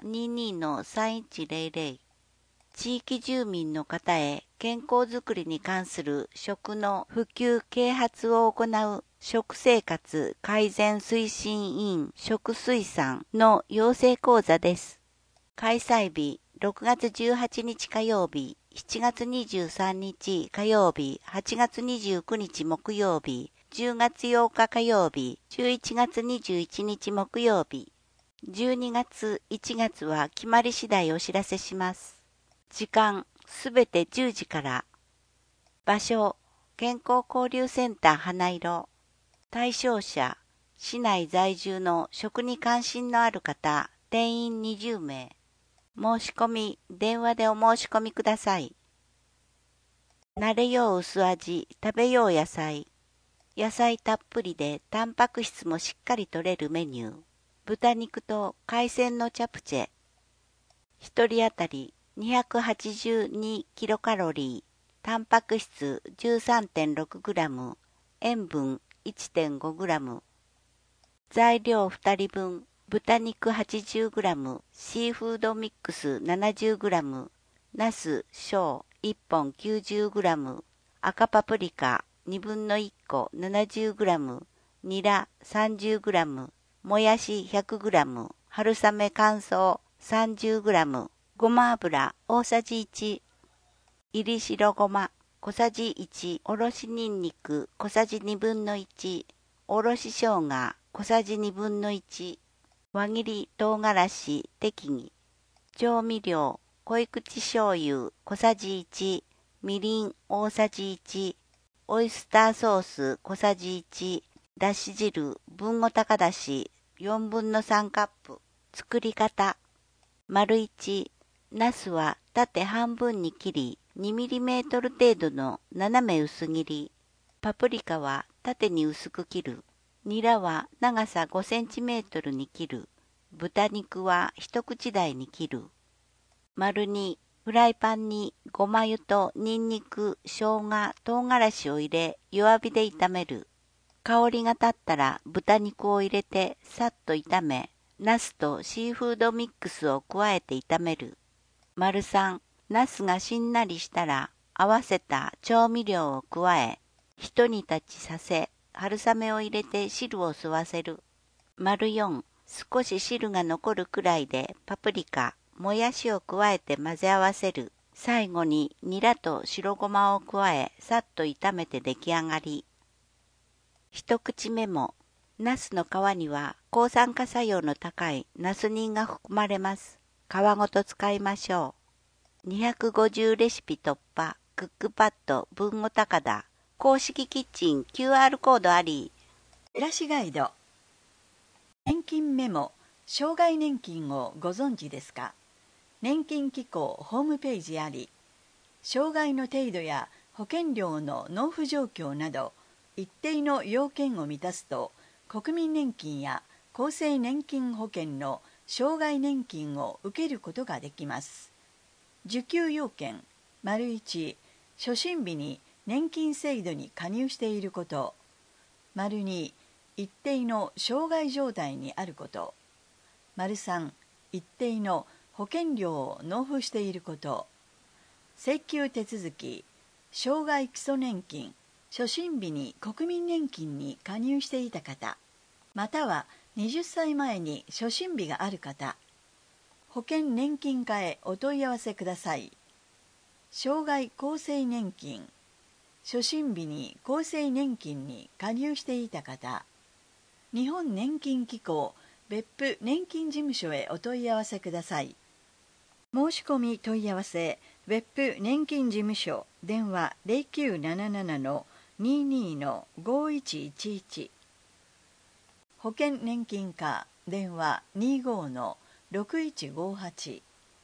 22-3100。地域住民の方へ健康づくりに関する食の普及啓発を行う食生活改善推進委員食水産の養成講座です。開催日6月18日火曜日、7月23日火曜日、8月29日木曜日、10月8日火曜日、11月21日木曜日、12月1月は決まり次第お知らせします。時間すべて10時から。場所、健康交流センター花色。対象者、市内在住の食に関心のある方、定員20名。申し込み、電話でお申し込みください。慣れよう薄味、食べよう野菜。野菜たっぷりでタンパク質もしっかり取れるメニュー。豚肉と海鮮のチャプチェ。一人当たり282キロカロリー。タンパク質 13.6 グラム。塩分 1.5 グラム。材料2人分。豚肉 80g、シーフードミックス 70g、ナス小1本 90g、赤パプリカ2分の1個 70g、ニラ 30g、もやし 100g、春雨乾燥 30g、ごま油大さじ1、いり白ごま小さじ1、おろしにんにく小さじ2分の1、おろし生姜小さじ2分の1、輪切り唐辛子適宜。調味料、濃い口醤油小さじ1、みりん大さじ1、オイスターソース小さじ1、 だし汁、豊後高だし4分の3カップ。作り方。1、ナスは縦半分に切り、2mm 程度の斜め薄切り。パプリカは縦に薄く切る。ニラは長さ5cmに切る。豚肉は一口大に切る。2、フライパンにごま油とニンニク、生姜、唐辛子を入れ弱火で炒める。香りが立ったら豚肉を入れてさっと炒め、ナスとシーフードミックスを加えて炒める。3、ナスがしんなりしたら合わせた調味料を加え、ひと煮立ちさせ、春雨を入れて汁を吸わせる。4、少し汁が残るくらいでパプリカ、もやしを加えて混ぜ合わせる。最後にニラと白ごまを加え、さっと炒めて出来上がり。一口メモ。ナスの皮には抗酸化作用の高いナスニンが含まれます。皮ごと使いましょう。250レシピ突破。クックパッド豊後高田。公式キッチン QR コードあり。 暮らしガイド。年金メモ。障害年金をご存知ですか？年金機構ホームページあり。障害の程度や保険料の納付状況など一定の要件を満たすと国民年金や厚生年金保険の障害年金を受けることができます。受給要件。1、初診日に年金制度に加入していること。2、一定の障害状態にあること。3、一定の保険料を納付していること。請求手続き。障害基礎年金。初診日に国民年金に加入していた方、または20歳前に初診日がある方、保険年金課へお問い合わせください。障害厚生年金。初診日に厚生年金に加入していた方、日本年金機構別府年金事務所へお問い合わせください。申し込み問い合わせ別府年金事務所電話0977-22-5111保険年金課電話25-6158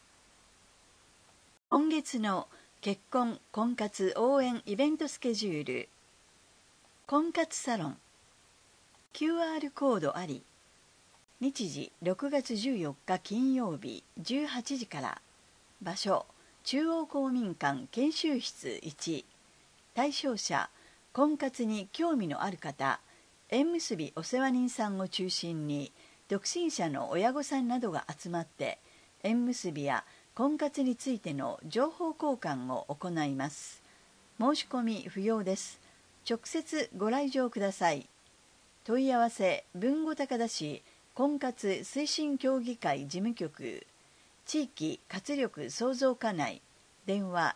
今月の結婚婚活応援イベントスケジュール。婚活サロン QR コードあり。日時6月14日金曜日18時から。場所中央公民館研修室1。対象者婚活に興味のある方、縁結びお世話人さんを中心に独身者の親御さんなどが集まって縁結びや婚活についての情報交換を行います。申し込み不要です。直接ご来場ください。問い合わせ豊後高田市婚活推進協議会事務局地域活力創造課内電話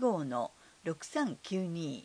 25-6392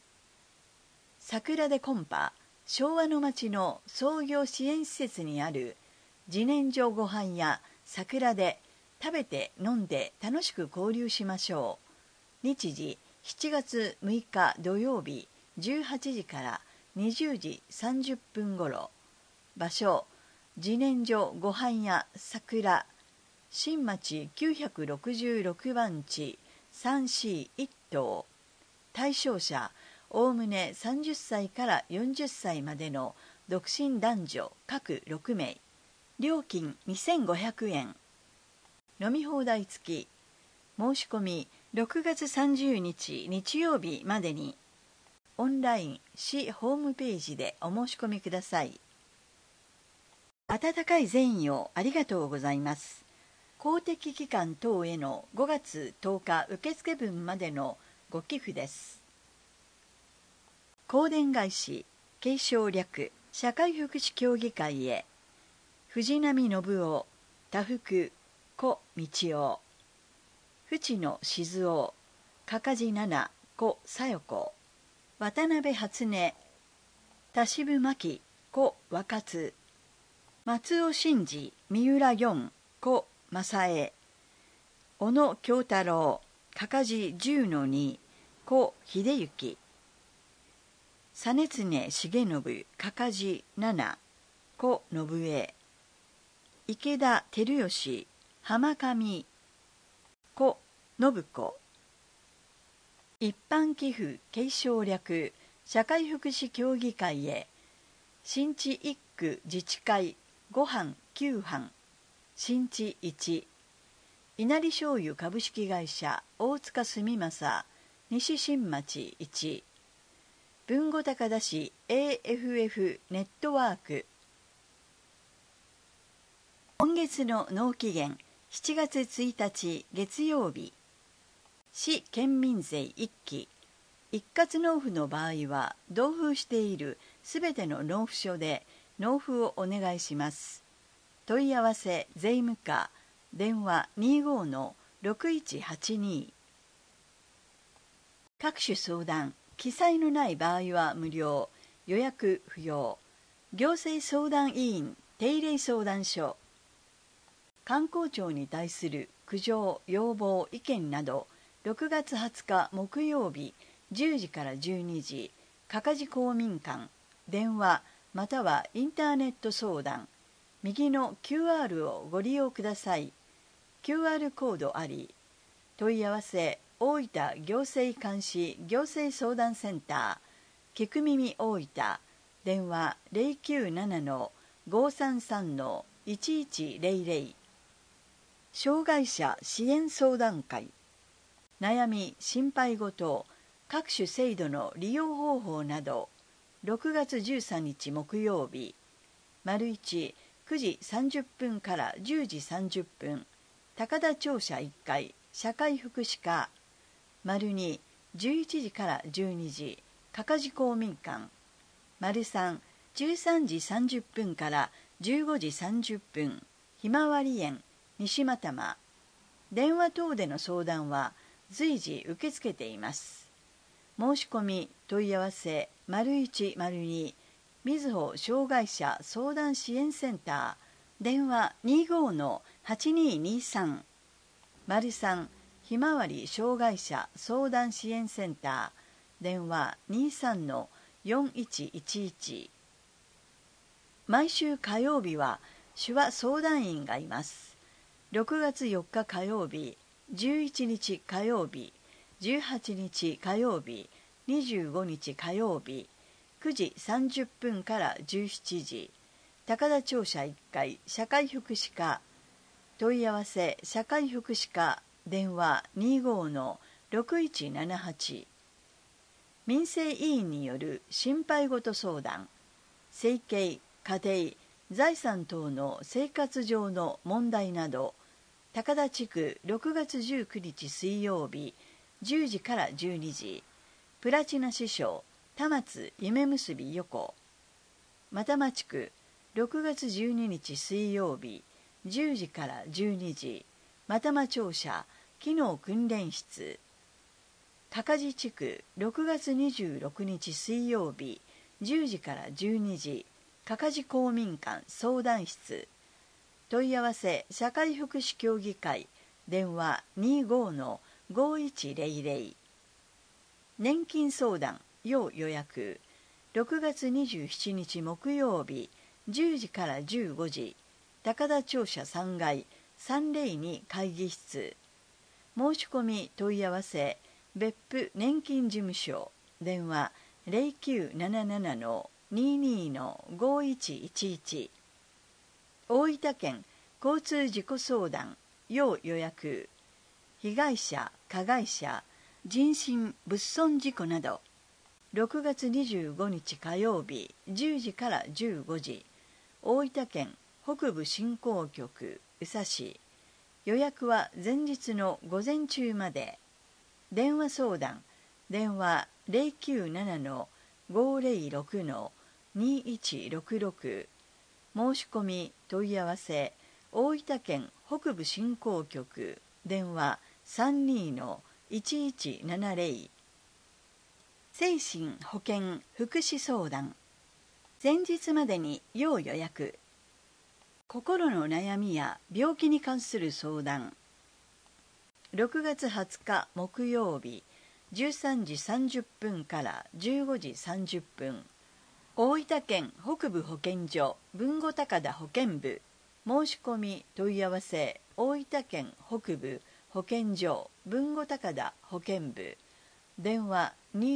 桜でコンパ昭和の町の創業支援施設にある自然薯ご飯屋桜で食べて飲んで楽しく交流しましょう。日時7月6日土曜日18時から20時30分ごろ。場所自然薯ご飯屋桜新町966番地 3C1 棟。対象者おおむね30歳から40歳までの独身男女各6名。料金2500円。飲み放題付き。申し込み6月30日日曜日までにオンライン市ホームページでお申し込みください。温かい善意をありがとうございます。公的機関等への5月10日受付分までのご寄付です。香典返し継承略社会福祉協議会へ藤波信夫多福子道夫淵野静雄かかじ奈々子小夜子渡辺初音田渋真希子若津松尾真二三浦四子正江小野京太郎かかじ10-2子秀幸実常重信かかじ7子信江、池田照義浜上子信子、一般寄付継承略社会福祉協議会へ新地一区自治会5班9班、新地1、稲荷醤油株式会社大塚住正西新町1、豊後高田市 AFF ネットワーク。今月の納期限7月1日月曜日、市県民税1期一括納付の場合は同封しているすべての納付書で納付をお願いします。問い合わせ税務課電話 25-6182。 各種相談記載のない場合は無料、予約不要。行政相談委員定例相談所、観光庁に対する苦情要望意見など6月20日木曜日10時から12時、かかじ公民館電話またはインターネット相談、右の QR をご利用ください。 QR コードあり。問い合わせ大分行政監視行政相談センター聞く耳大分電話 097-533-1100。 障害者支援相談会、悩み心配事各種制度の利用方法など6月13日木曜日、丸1 9時30分から10時30分高田庁舎1階社会福祉課、丸2 11時から12時かかじ公民館、丸3 13時30分から15時30分ひまわり園西又摩。電話等での相談は随時受け付けています。申し込み問い合わせ0102みずほ障害者相談支援センター電話 25-8223、 丸3ひまわり障害者相談支援センター電話 23-4111。 毎週火曜日は手話相談員がいます。6月4日火曜日、11日火曜日、18日火曜日、25日火曜日、9時30分から17時、高田庁舎1階社会福祉課。問い合わせ社会福祉課電話 25-6178。 民生委員による心配事相談、生計、家庭、財産等の生活上の問題など高田地区6月19日水曜日10時から12時、プラチナ師匠田松夢結び横。又摩地区6月12日水曜日10時から12時、又摩庁舎機能訓練室。かかじ地区6月26日水曜日10時から12時、かかじ公民館相談室。問い合わせ社会福祉協議会電話 25-5100。 年金相談要予約6月27日木曜日10時から15時、高田庁舎3階302会議室。申し込み問い合わせ別府年金事務所電話 0977-22-5111。 大分県交通事故相談要予約被害者加害者人身物損事故など6月25日火曜日10時から15時、大分県北部振興局宇佐市。予約は前日の午前中まで。電話相談電話 097-506-2166。 申し込み問い合わせ大分県北部振興局電話 32-1170。 精神保健福祉相談前日までに要予約。心の悩みや病気に関する相談6月20日木曜日 13時30分から15時30分。大分県北部保健所豊後高田保健部。申し込み問い合わせ大分県北部保健所豊後高田保健部。電話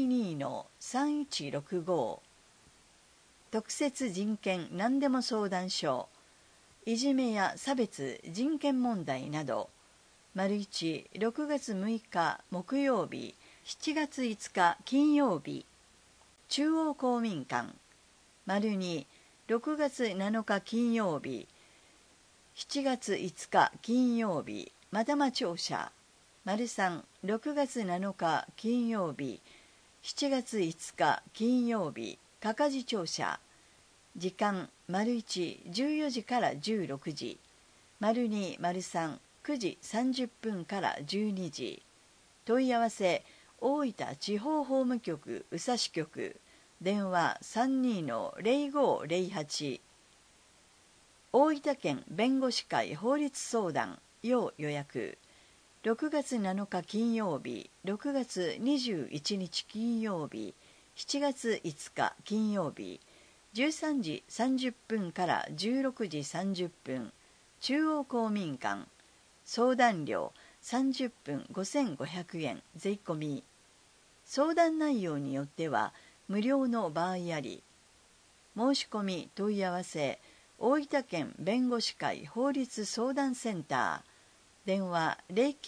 22-3165。特設人権何でも相談所。いじめや差別人権問題など。1、6月6日木曜日、7月5日金曜日、中央公民館。2、6月7日金曜日、7月5日金曜日、またま庁舎。3、6月7日金曜日、7月5日金曜日、かかじ庁舎。時間、1、14時から16時。2、3、9時30分から12時。問い合わせ大分地方法務局宇佐支局。電話 32-0508。大分県弁護士会法律相談要予約。6月7日金曜日、6月21日金曜日、7月5日金曜日、13時30分から16時30分。中央公民館。相談料30分5500円税込み。相談内容によっては無料の場合あり。申し込み問い合わせ大分県弁護士会法律相談センター。電話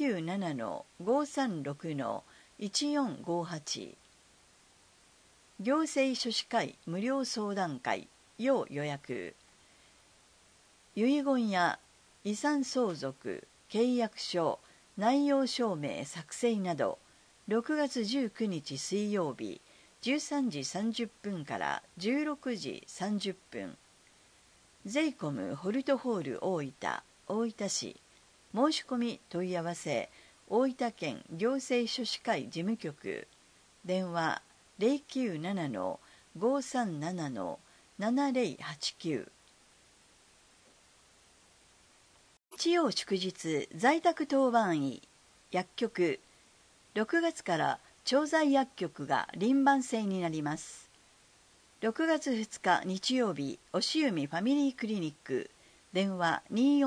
097-536-1458。行政書士会無料相談会要予約。遺言や遺産相続、契約書、内容証明作成など、6月19日水曜日、13時30分から16時30分。ゼイコムホルトホール大分、大分市。申し込み問い合わせ、大分県行政書士会事務局。電話 097-537-7089。日曜祝日在宅当番医薬局。6月から調剤薬局が輪番制になります。6月2日日曜日、押海ファミリークリニック。電話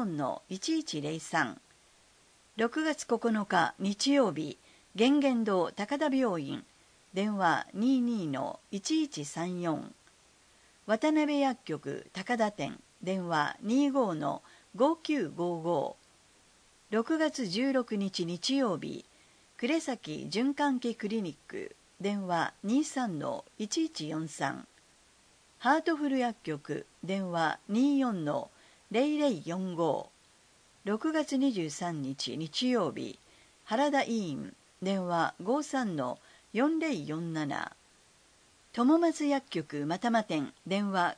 24-1103。6月9日日曜日、源現堂高田病院。電話 22-1134。渡辺薬局高田店。電話 25-5955。6月16日日曜日、呉崎循環器クリニック。電話 23-1143。ハートフル薬局。電話 24-0045。6月23日日曜日、原田医院。電話 53-4047。友松薬局またま店。電話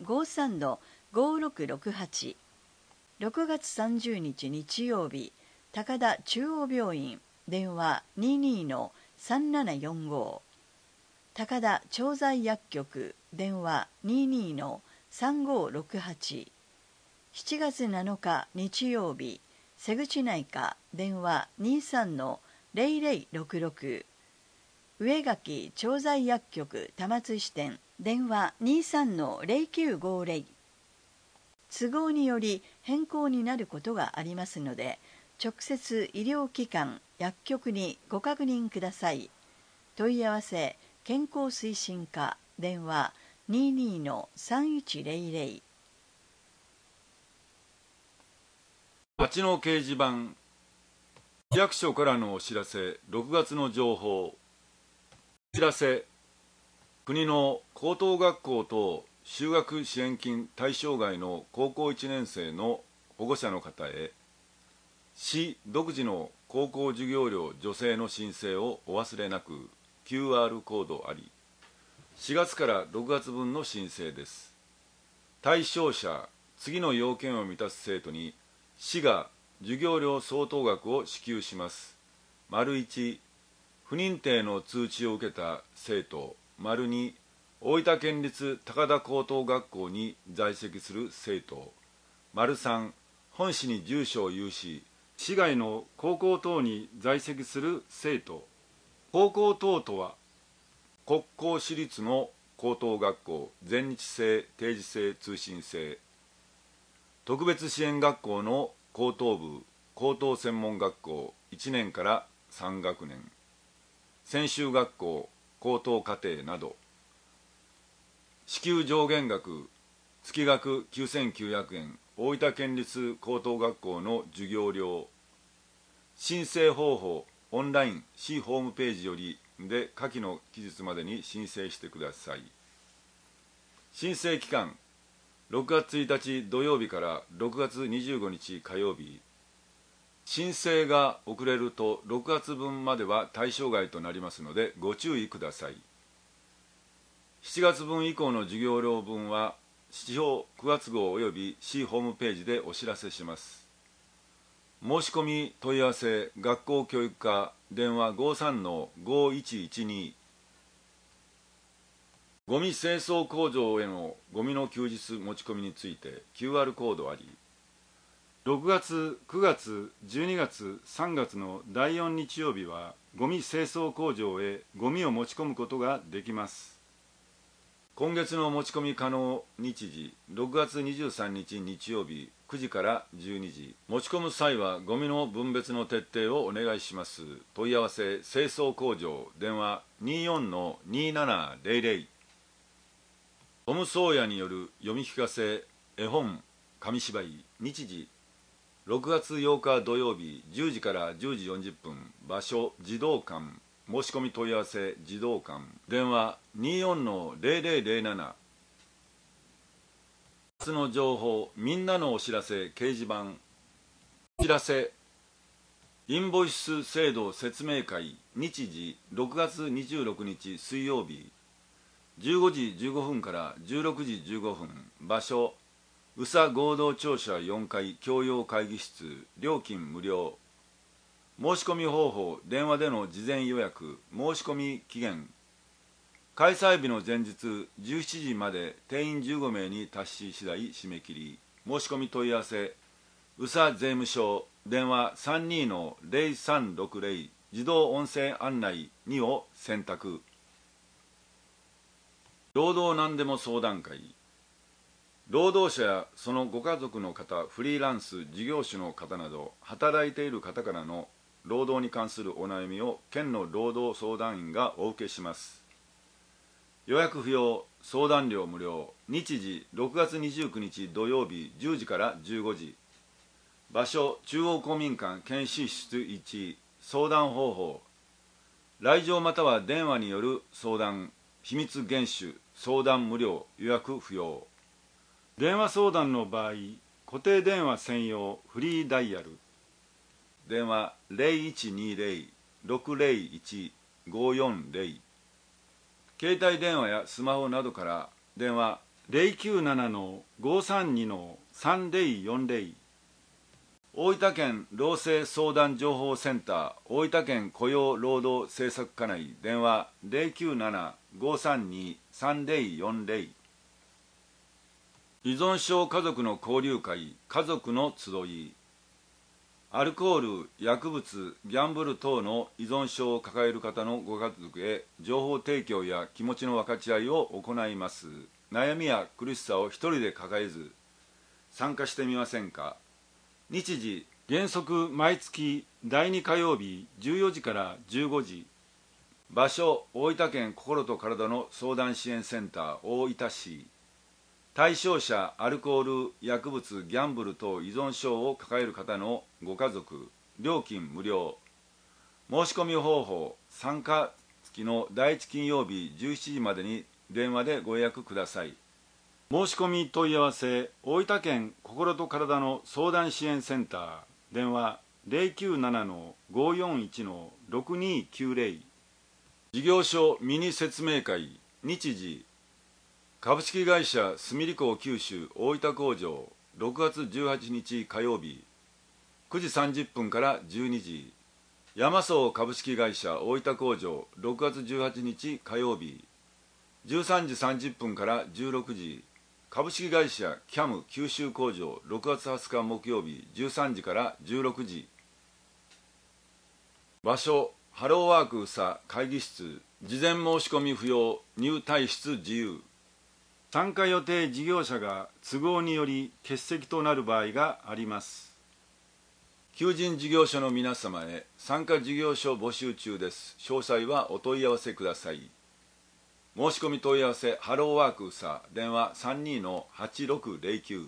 53-5668。6月30日日曜日、高田中央病院。電話 22-3745。高田調剤薬局。電話 22-3568。7月7日日曜日、瀬口内科。電話 23-0066。上垣調剤薬局多摩津支店。電話 23-0950。都合により変更になることがありますので、直接医療機関、薬局にご確認ください。問い合わせ健康推進課。電話 22-3100。 町の掲示板。市役所からのお知らせ。6月の情報。お知らせ。国の高等学校等就学支援金対象外の高校1年生の保護者の方へ、市独自の高校授業料助成の申請をお忘れなく。 QR コードあり。4月から6月分の申請です。対象者、次の要件を満たす生徒に市が授業料相当額を支給します。1、不認定の通知を受けた生徒。2、大分県立高田高等学校に在籍する生徒。3、本市に住所を有し、市外の高校等に在籍する生徒。 高校等とは国公私立の高等学校、全日制、定時制、通信制、特別支援学校の高等部、高等専門学校1年から3学年、専修学校、高等課程など、支給上限額月額9900円、大分県立高等学校の授業料、申請方法オンライン市ホームページよりで下記の期日までに申請してください。申請期間6月1日土曜日から6月25日火曜日。申請が遅れると6月分までは対象外となりますのでご注意ください。7月分以降の授業料分は市表9月号および市ホームページでお知らせします。申し込み問い合わせ学校教育課電話 53-5112。 ゴミ清掃工場へのゴミの休日持ち込みについて QR コードあり、6月、9月、12月、3月の第4日曜日はゴミ清掃工場へゴミを持ち込むことができます。今月の持ち込み可能日時6月23日日曜日9時から12時。持ち込む際はゴミの分別の徹底をお願いします。問い合わせ清掃工場電話 24-2700。 トム・ソーヤによる読み聞かせ絵本紙芝居。日時6月8日土曜日10時から10時40分。場所児童館。申し込み問い合わせ児童館電話 24-0007。 夏の情報みんなのお知らせ掲示板。お知らせインボイス制度説明会。日時6月26日水曜日15時15分から16時15分。場所宇佐合同庁舎4階教養会議室。料金無料。申し込み方法電話での事前予約。申し込み期限開催日の前日17時まで。定員15名に達し次第締め切り。申し込み問い合わせ宇佐税務署電話 32-0360。 自動音声案内2を選択。労働何でも相談会。労働者やそのご家族の方、フリーランス事業主の方など働いている方からの労働に関するお悩みを県の労働相談員がお受けします。予約不要、相談料無料。日時6月29日土曜日10時から15時。場所中央公民館研修室1。相談方法来場または電話による相談。秘密厳守。相談無料。予約不要。電話相談の場合固定電話専用フリーダイヤル電話 0120-601-540。 携帯電話やスマホなどから電話 097-532-3040。 大分県労政相談情報センター大分県雇用労働政策課内電話 097-532-3040。依存症家族の交流会家族の集い。アルコール、薬物、ギャンブル等の依存症を抱える方のご家族へ情報提供や気持ちの分かち合いを行います。悩みや苦しさを一人で抱えず参加してみませんか。日時原則毎月第2火曜日14時から15時。場所大分県心と体の相談支援センター大分市。対象者アルコール、薬物、ギャンブル等依存症を抱える方のご家族。料金無料。申し込み方法参加月の第1金曜日17時までに電話でご予約ください。申し込み問い合わせ大分県心と体の相談支援センター電話 097-541-6290。 事業所ミニ説明会。日時株式会社すみり港九州大分工場6月18日火曜日9時30分から12時。山荘株式会社大分工場6月18日火曜日13時30分から16時。株式会社キャム九州工場6月20日木曜日13時から16時。場所ハローワーク佐会議室、事前申し込み不要、入退出自由。参加予定事業者が都合により欠席となる場合があります。求人事業所の皆様へ参加事業所募集中です。詳細はお問い合わせください。申し込み問い合わせハローワーク佐、電話 32-8609。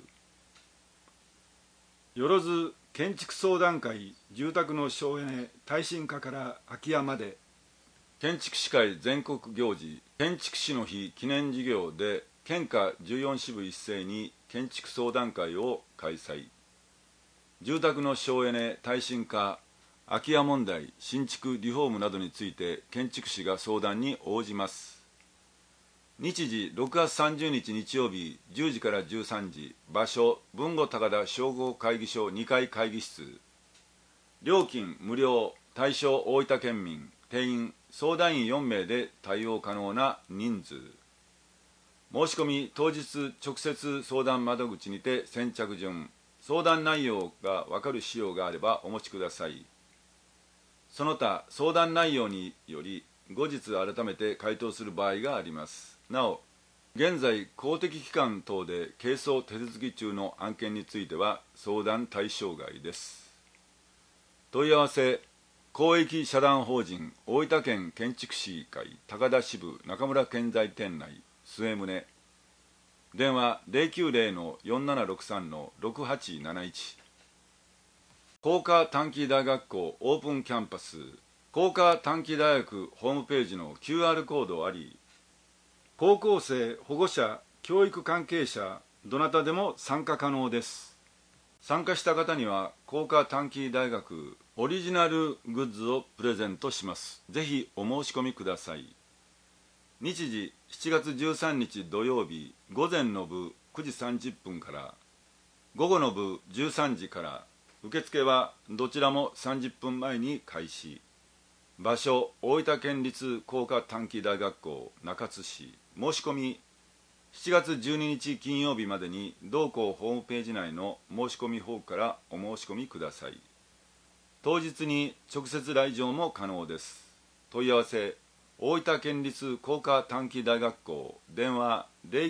よろず建築相談会住宅の省エネ耐震化から空き家まで、建築士会全国行事建築士の日記念事業で県下14支部一斉に建築相談会を開催。住宅の省エネ耐震化、空き家問題、新築リフォームなどについて建築士が相談に応じます。日時6月30日日曜日10時から13時、場所豊後高田商工会議所2階会議室。料金無料、対象大分県民、定員相談員4名で対応可能な人数。申し込み当日直接相談窓口にて先着順。相談内容が分かる資料があればお持ちください。その他相談内容により後日改めて回答する場合があります。なお現在公的機関等で係争手続き中の案件については相談対象外です。問い合わせ公益社団法人大分県建築士会高田支部中村建材店内末宗、電話 090-4763-6871。 工科短期大学校オープンキャンパス、工科短期大学ホームページの QR コードあり、高校生、保護者、教育関係者どなたでも参加可能です。参加した方には工科短期大学オリジナルグッズをプレゼントします。ぜひお申し込みください。日時7月13日土曜日午前の部9時30分から午後の部13時から、受付はどちらも30分前に開始。場所大分県立工科短期大学校中津市。申し込み7月12日金曜日までに同校ホームページ内の申し込みフォームからお申し込みください。当日に直接来場も可能です。問い合わせ大分県立工科短期大学校、電話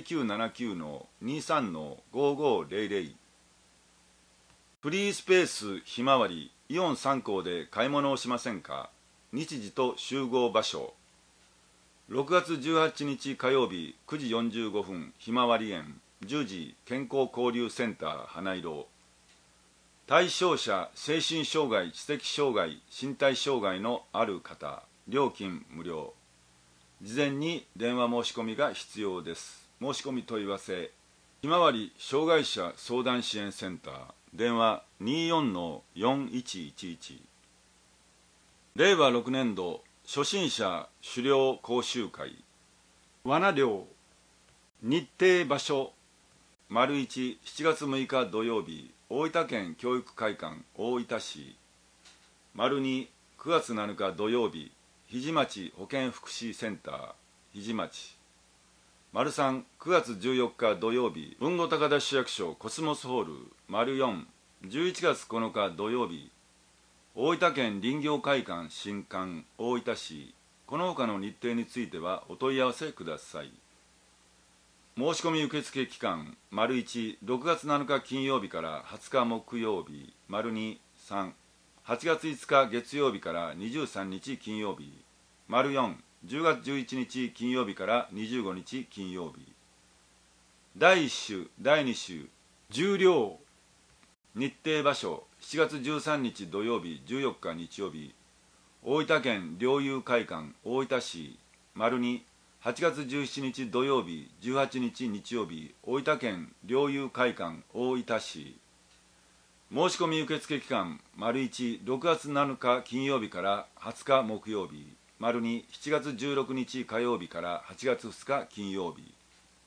0979-23-5500。 フリースペースひまわりイオン3校で買い物をしませんか。日時と集合場所6月18日火曜日9時45分ひまわり園、10時健康交流センター花色。対象者精神障害、知的障害、身体障害のある方、料金無料。事前に電話申し込みが必要です。申し込み問い合わせひまわり障害者相談支援センター、電話 24-4111。 令和6年度初心者狩猟講習会罠猟。日程場所丸1、7月6日土曜日大分県教育会館大分市。丸2、9月7日土曜日日町保健福祉センター日町。丸3、9月14日土曜日豊後高田市役所コスモスホール。丸4、11月9日土曜日大分県林業会館新館大分市。この他の日程についてはお問い合わせください。申し込み受付期間丸1、6月7日金曜日から20日木曜日。丸2、3、8月5日月曜日から23日金曜日。丸4、10月11日金曜日から25日金曜日。第1種第2種重量。日程場所7月13日土曜日14日日曜日大分県猟友会館大分市。丸2、8月17日土曜日18日日曜日大分県猟友会館大分市。申し込み受付期間丸1、6月7日金曜日から20日木曜日。丸2、7月16日火曜日から8月2日金曜日。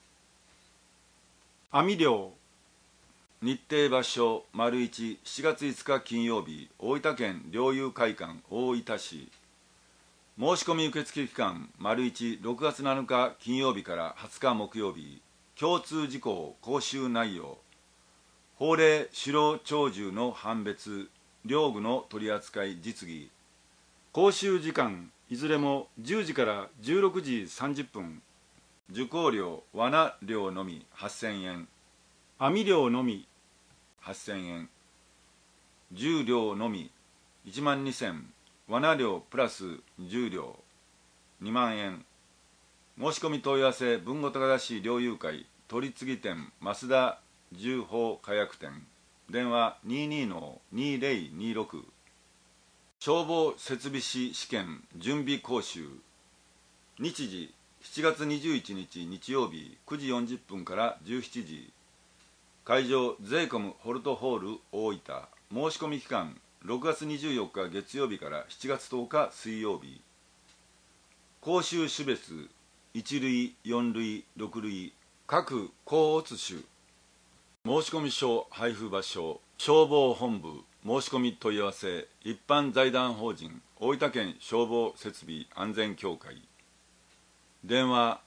網漁。日程場所丸1、7月5日金曜日大分県猟友会館大分市。申し込み受付期間丸1、6月7日金曜日から20日木曜日。共通事項講習内容法令狩猟鳥獣の判別、猟具の取り扱い実技。 講習時間いずれも10時から16時30分。受講料罠料のみ8000円、網料のみ8000円、重量のみ12000、罠料プラス重量2万円。申し込み問い合わせ豊後高田市猟友会取次店増田重宝火薬店、電話22-2026。消防設備士試験準備講習。日時7月21日日曜日9時40分から17時。会場ゼイコムホルトホール大分。申し込み期間6月24日月曜日から7月10日水曜日。講習種別1類4類6類各甲乙種。申込書配布場所消防本部。申し込み問い合わせ一般財団法人大分県消防設備安全協会。電話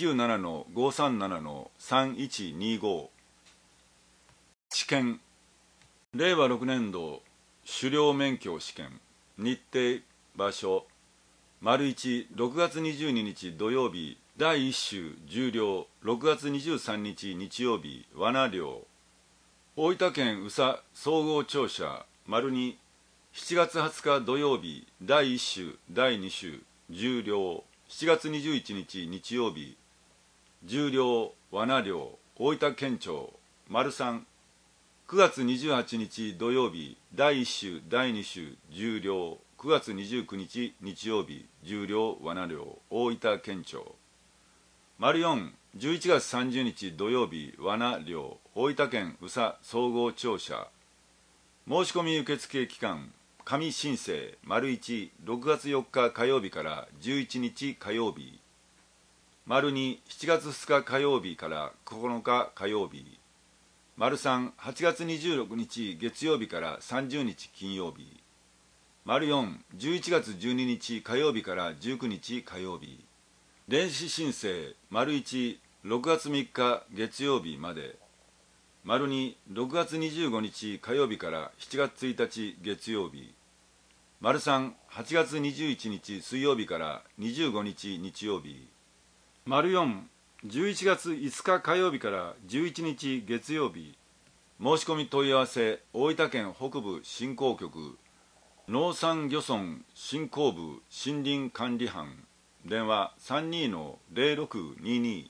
097-537-3125。試験令和6年度狩猟免許試験。日程場所丸1、6月22日土曜日第1種重量。6月23日日曜日罠猟。大分県宇佐総合庁舎。丸2、7月20日土曜日第1種第2種重量。7月21日日曜日重量罠猟大分県庁。丸3、9月28日土曜日第1種第2種重量。9月29日日曜日重量罠猟大分県庁。丸4、11月30日土曜日罠猟大分県宇佐総合庁舎。申し込み受付期間紙申請丸1、6月4日火曜日から11日火曜日。丸2、7月2日火曜日から9日火曜日。丸3、8月26日月曜日から30日金曜日。丸4、11月12日火曜日から19日火曜日。電子申請丸1、6月3日月曜日まで。丸2、6月25日火曜日から7月1日月曜日。丸3、8月21日水曜日から25日日曜日。丸4、11月5日火曜日から11日月曜日。申し込み問い合わせ大分県北部振興局農産漁村振興部森林管理班。電話 32-0622。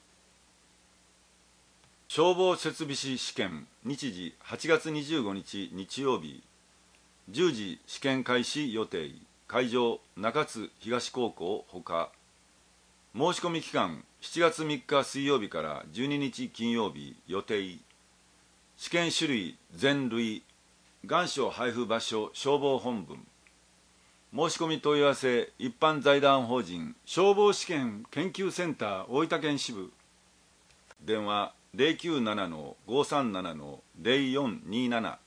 消防設備士試験。日時8月25日日曜日10時試験開始予定。会場中津東高校ほか。申し込み期間7月3日水曜日から12日金曜日予定。試験種類全類。願書配布場所消防本部。申し込み問い合わせ一般財団法人消防試験研究センター大分県支部。電話 097-537-0427。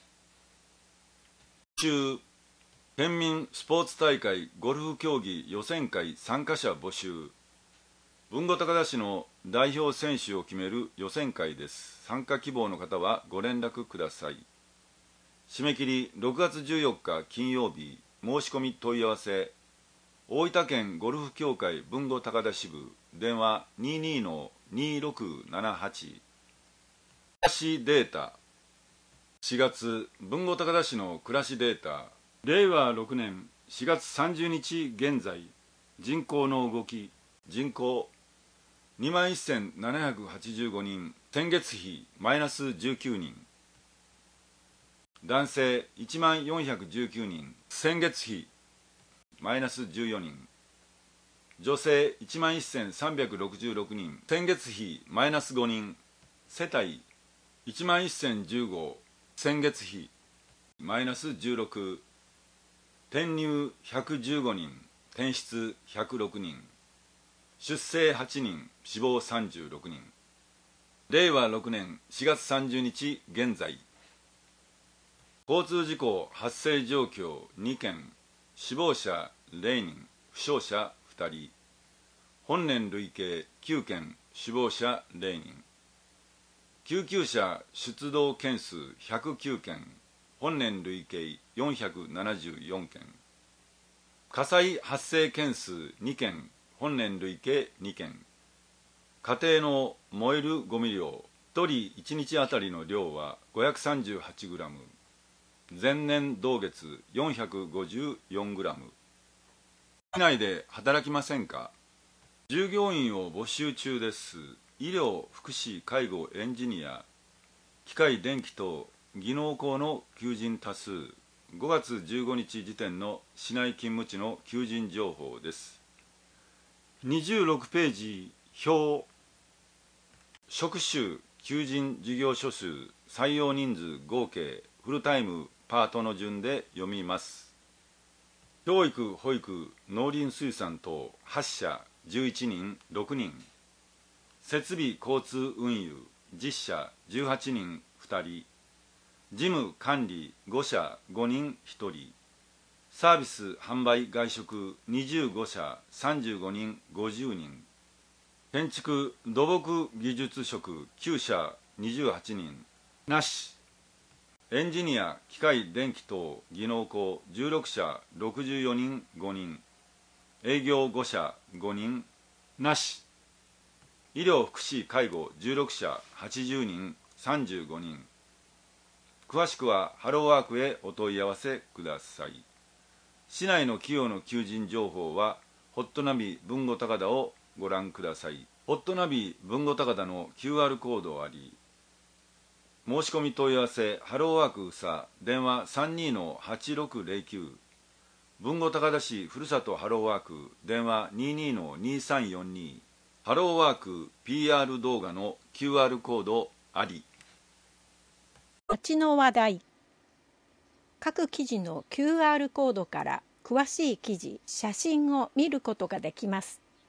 中県民スポーツ大会ゴルフ競技予選会参加者募集。豊後高田市の代表選手を決める予選会です。参加希望の方はご連絡ください。締め切り6月14日金曜日。申し込み問い合わせ大分県ゴルフ協会豊後高田支部。電話 22-2678。暮らしデータ。4月豊後高田市の暮らしデータ。令和6年4月30日現在人口の動き。人口21,785人。先月比マイナス19人。男性1419人。先月比マイナス14人。女性11,366人。先月比マイナス5人。世帯11,015。先月比マイナス16。転入115人。転出106人。出生8人。死亡36人。令和6年4月30日現在。交通事故発生状況2件。死亡者0人。負傷者2人。本年累計9件。死亡者0人。救急車出動件数109件。本年累計474件。 火災発生件数2件、本年累計2件。家庭の燃えるゴミ量、1人1日あたりの量は 538g、前年同月 454g。市内で働きませんか？従業員を募集中です。医療、福祉、介護、エンジニア、機械、電気等、技能工の求人多数。5月15日時点の市内勤務地の求人情報です。26ページ表。職種、求人事業所数、採用人数合計、フルタイム、パートの順で読みます。教育、保育、農林水産等8社11人6人。設備交通運輸10社18人2人。事務管理5社5人1人。サービス販売外食25社35人50人。建築土木技術職9社28人なし。エンジニア機械電気等技能工16社64人5人。営業5社5人なし。医療福祉介護16社80人35人。詳しくはハローワークへお問い合わせください。市内の企業の求人情報はホットナビ豊後高田をご覧ください。ホットナビ豊後高田の QR コードあり。申し込み問い合わせハローワークさ電話 32-8609。豊後高田市ふるさとハローワーク電話 22-2342。ハローワーク PR 動画の QR コードあり。 町の話題。各記事の QR コードから詳しい記事、写真を見ることができます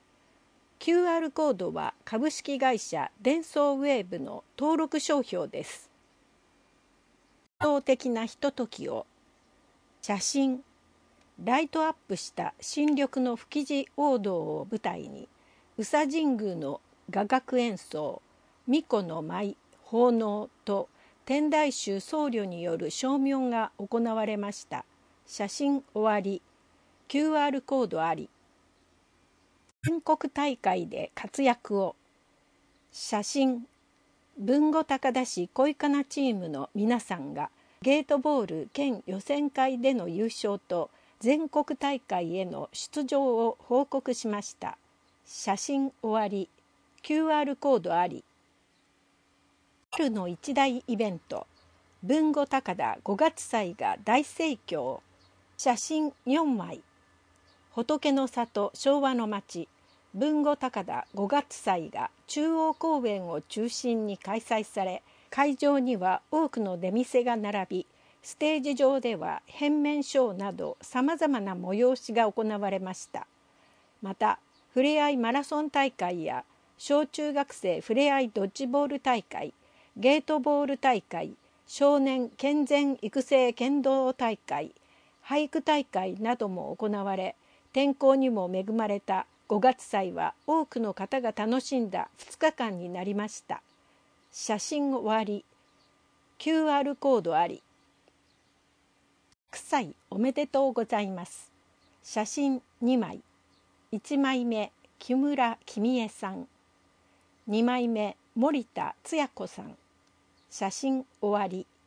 。QR コードは株式会社デンソーウェーブの登録商標です。理想的なひとときを。写真。ライトアップした新緑の吹地王道を舞台に、宇佐神宮の雅楽演奏、巫女の舞、奉納と天台宗僧侶による声明が行われました。写真終わり。QR コードあり。全国大会で活躍を。写真。豊後高田市恋かなチームの皆さんがゲートボール県予選会での優勝と全国大会への出場を報告しました。写真終わり。QR コードあり。春の一大イベント、豊後高田5月祭が大盛況。写真4枚。仏の里昭和の町、豊後高田5月祭が中央公園を中心に開催され、会場には多くの出店が並び、ステージ上では変面ショーなどさまざまな催しが行われました。また、ふれあいマラソン大会や小中学生ふれあいドッジボール大会、ゲートボール大会、少年健全育成剣道大会、俳句大会なども行われ、天候にも恵まれた5月祭は多くの方が楽しんだ2日間になりました。写真終わり。QR コードあり。100歳おめでとうございます。写真2枚。1枚目木村君江さん。2枚目森田つや子さん。写真終わり。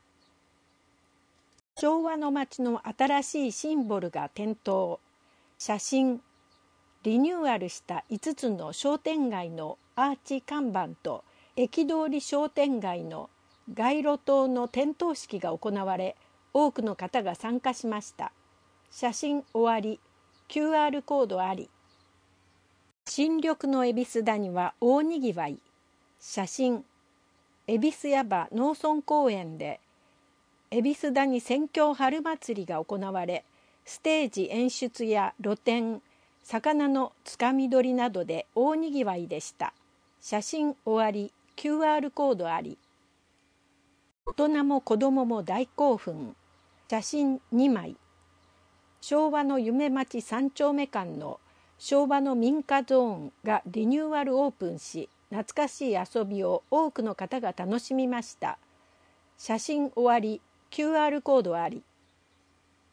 昭和の街の新しいシンボルが点灯。写真。リニューアルした5つの商店街のアーチ看板と駅通り商店街の街路灯の点灯式が行われ、多くの方が参加しました。写真終わり。QR コードあり。新緑の恵比寿谷は大にぎわい。写真。恵比寿山農村公園で恵比寿谷宣教春祭りが行われ、ステージ演出や露店、魚のつかみ取りなどで大にぎわいでした。写真終わり。QR コードあり。大人も子どもも大興奮。写真2枚。昭和の夢町3丁目間の昭和の民家ゾーンがリニューアルオープンし、懐かしい遊びを多くの方が楽しみました。写真終わり。QR コードあり。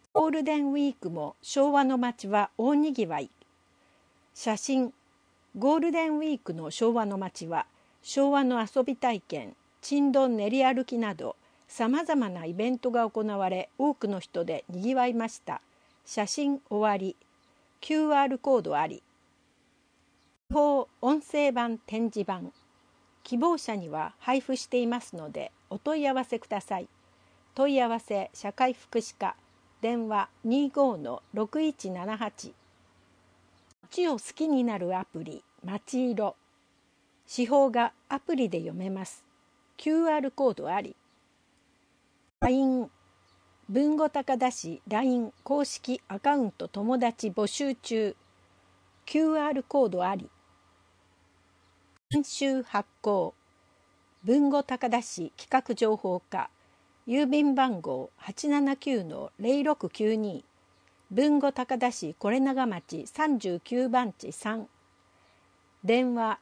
ゴールデンウィークも昭和の街は大にぎわい。写真。ゴールデンウィークの昭和の街は昭和の遊び体験、珍道練り歩きなどさまざまなイベントが行われ、多くの人でにぎわいました。写真終わり。QR コードあり。地方音声版展示版。希望者には配布していますのでお問い合わせください。問い合わせ社会福祉課、電話 25-6178。街を好きになるアプリまちいろ。司法がアプリで読めます。QR コードあり。LINE。豊後高田市 LINE 公式アカウント友達募集中。QR コードあり。編集発行。豊後高田市企画情報課。郵便番号 879-0692。豊後高田市是長町39番地3。電話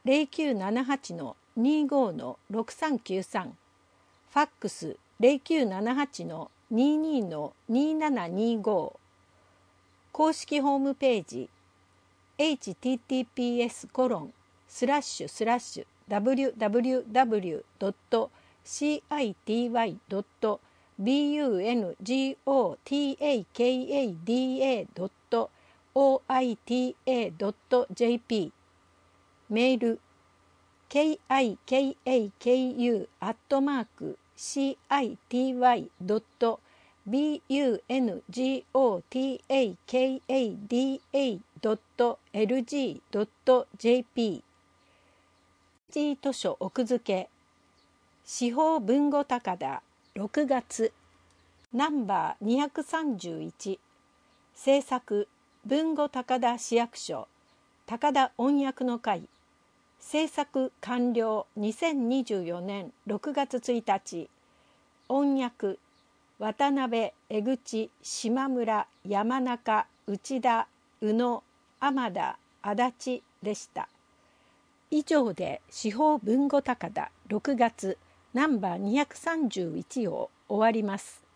0978-25-6393。ファックス 0978-22-2725。公式ホームページ https://www.citywww.bungotakada.oita.jp。 メール kikaku@bungotakada.lg.jp。 図書奥付け司法豊後高田6月ナンバー231。制作豊後高田市役所高田音訳の会。制作完了2024年6月1日。音訳渡辺、江口、島村、山中、内田、宇野、天田、足立でした。以上で司法豊後高田6月ナンバー231を終わります。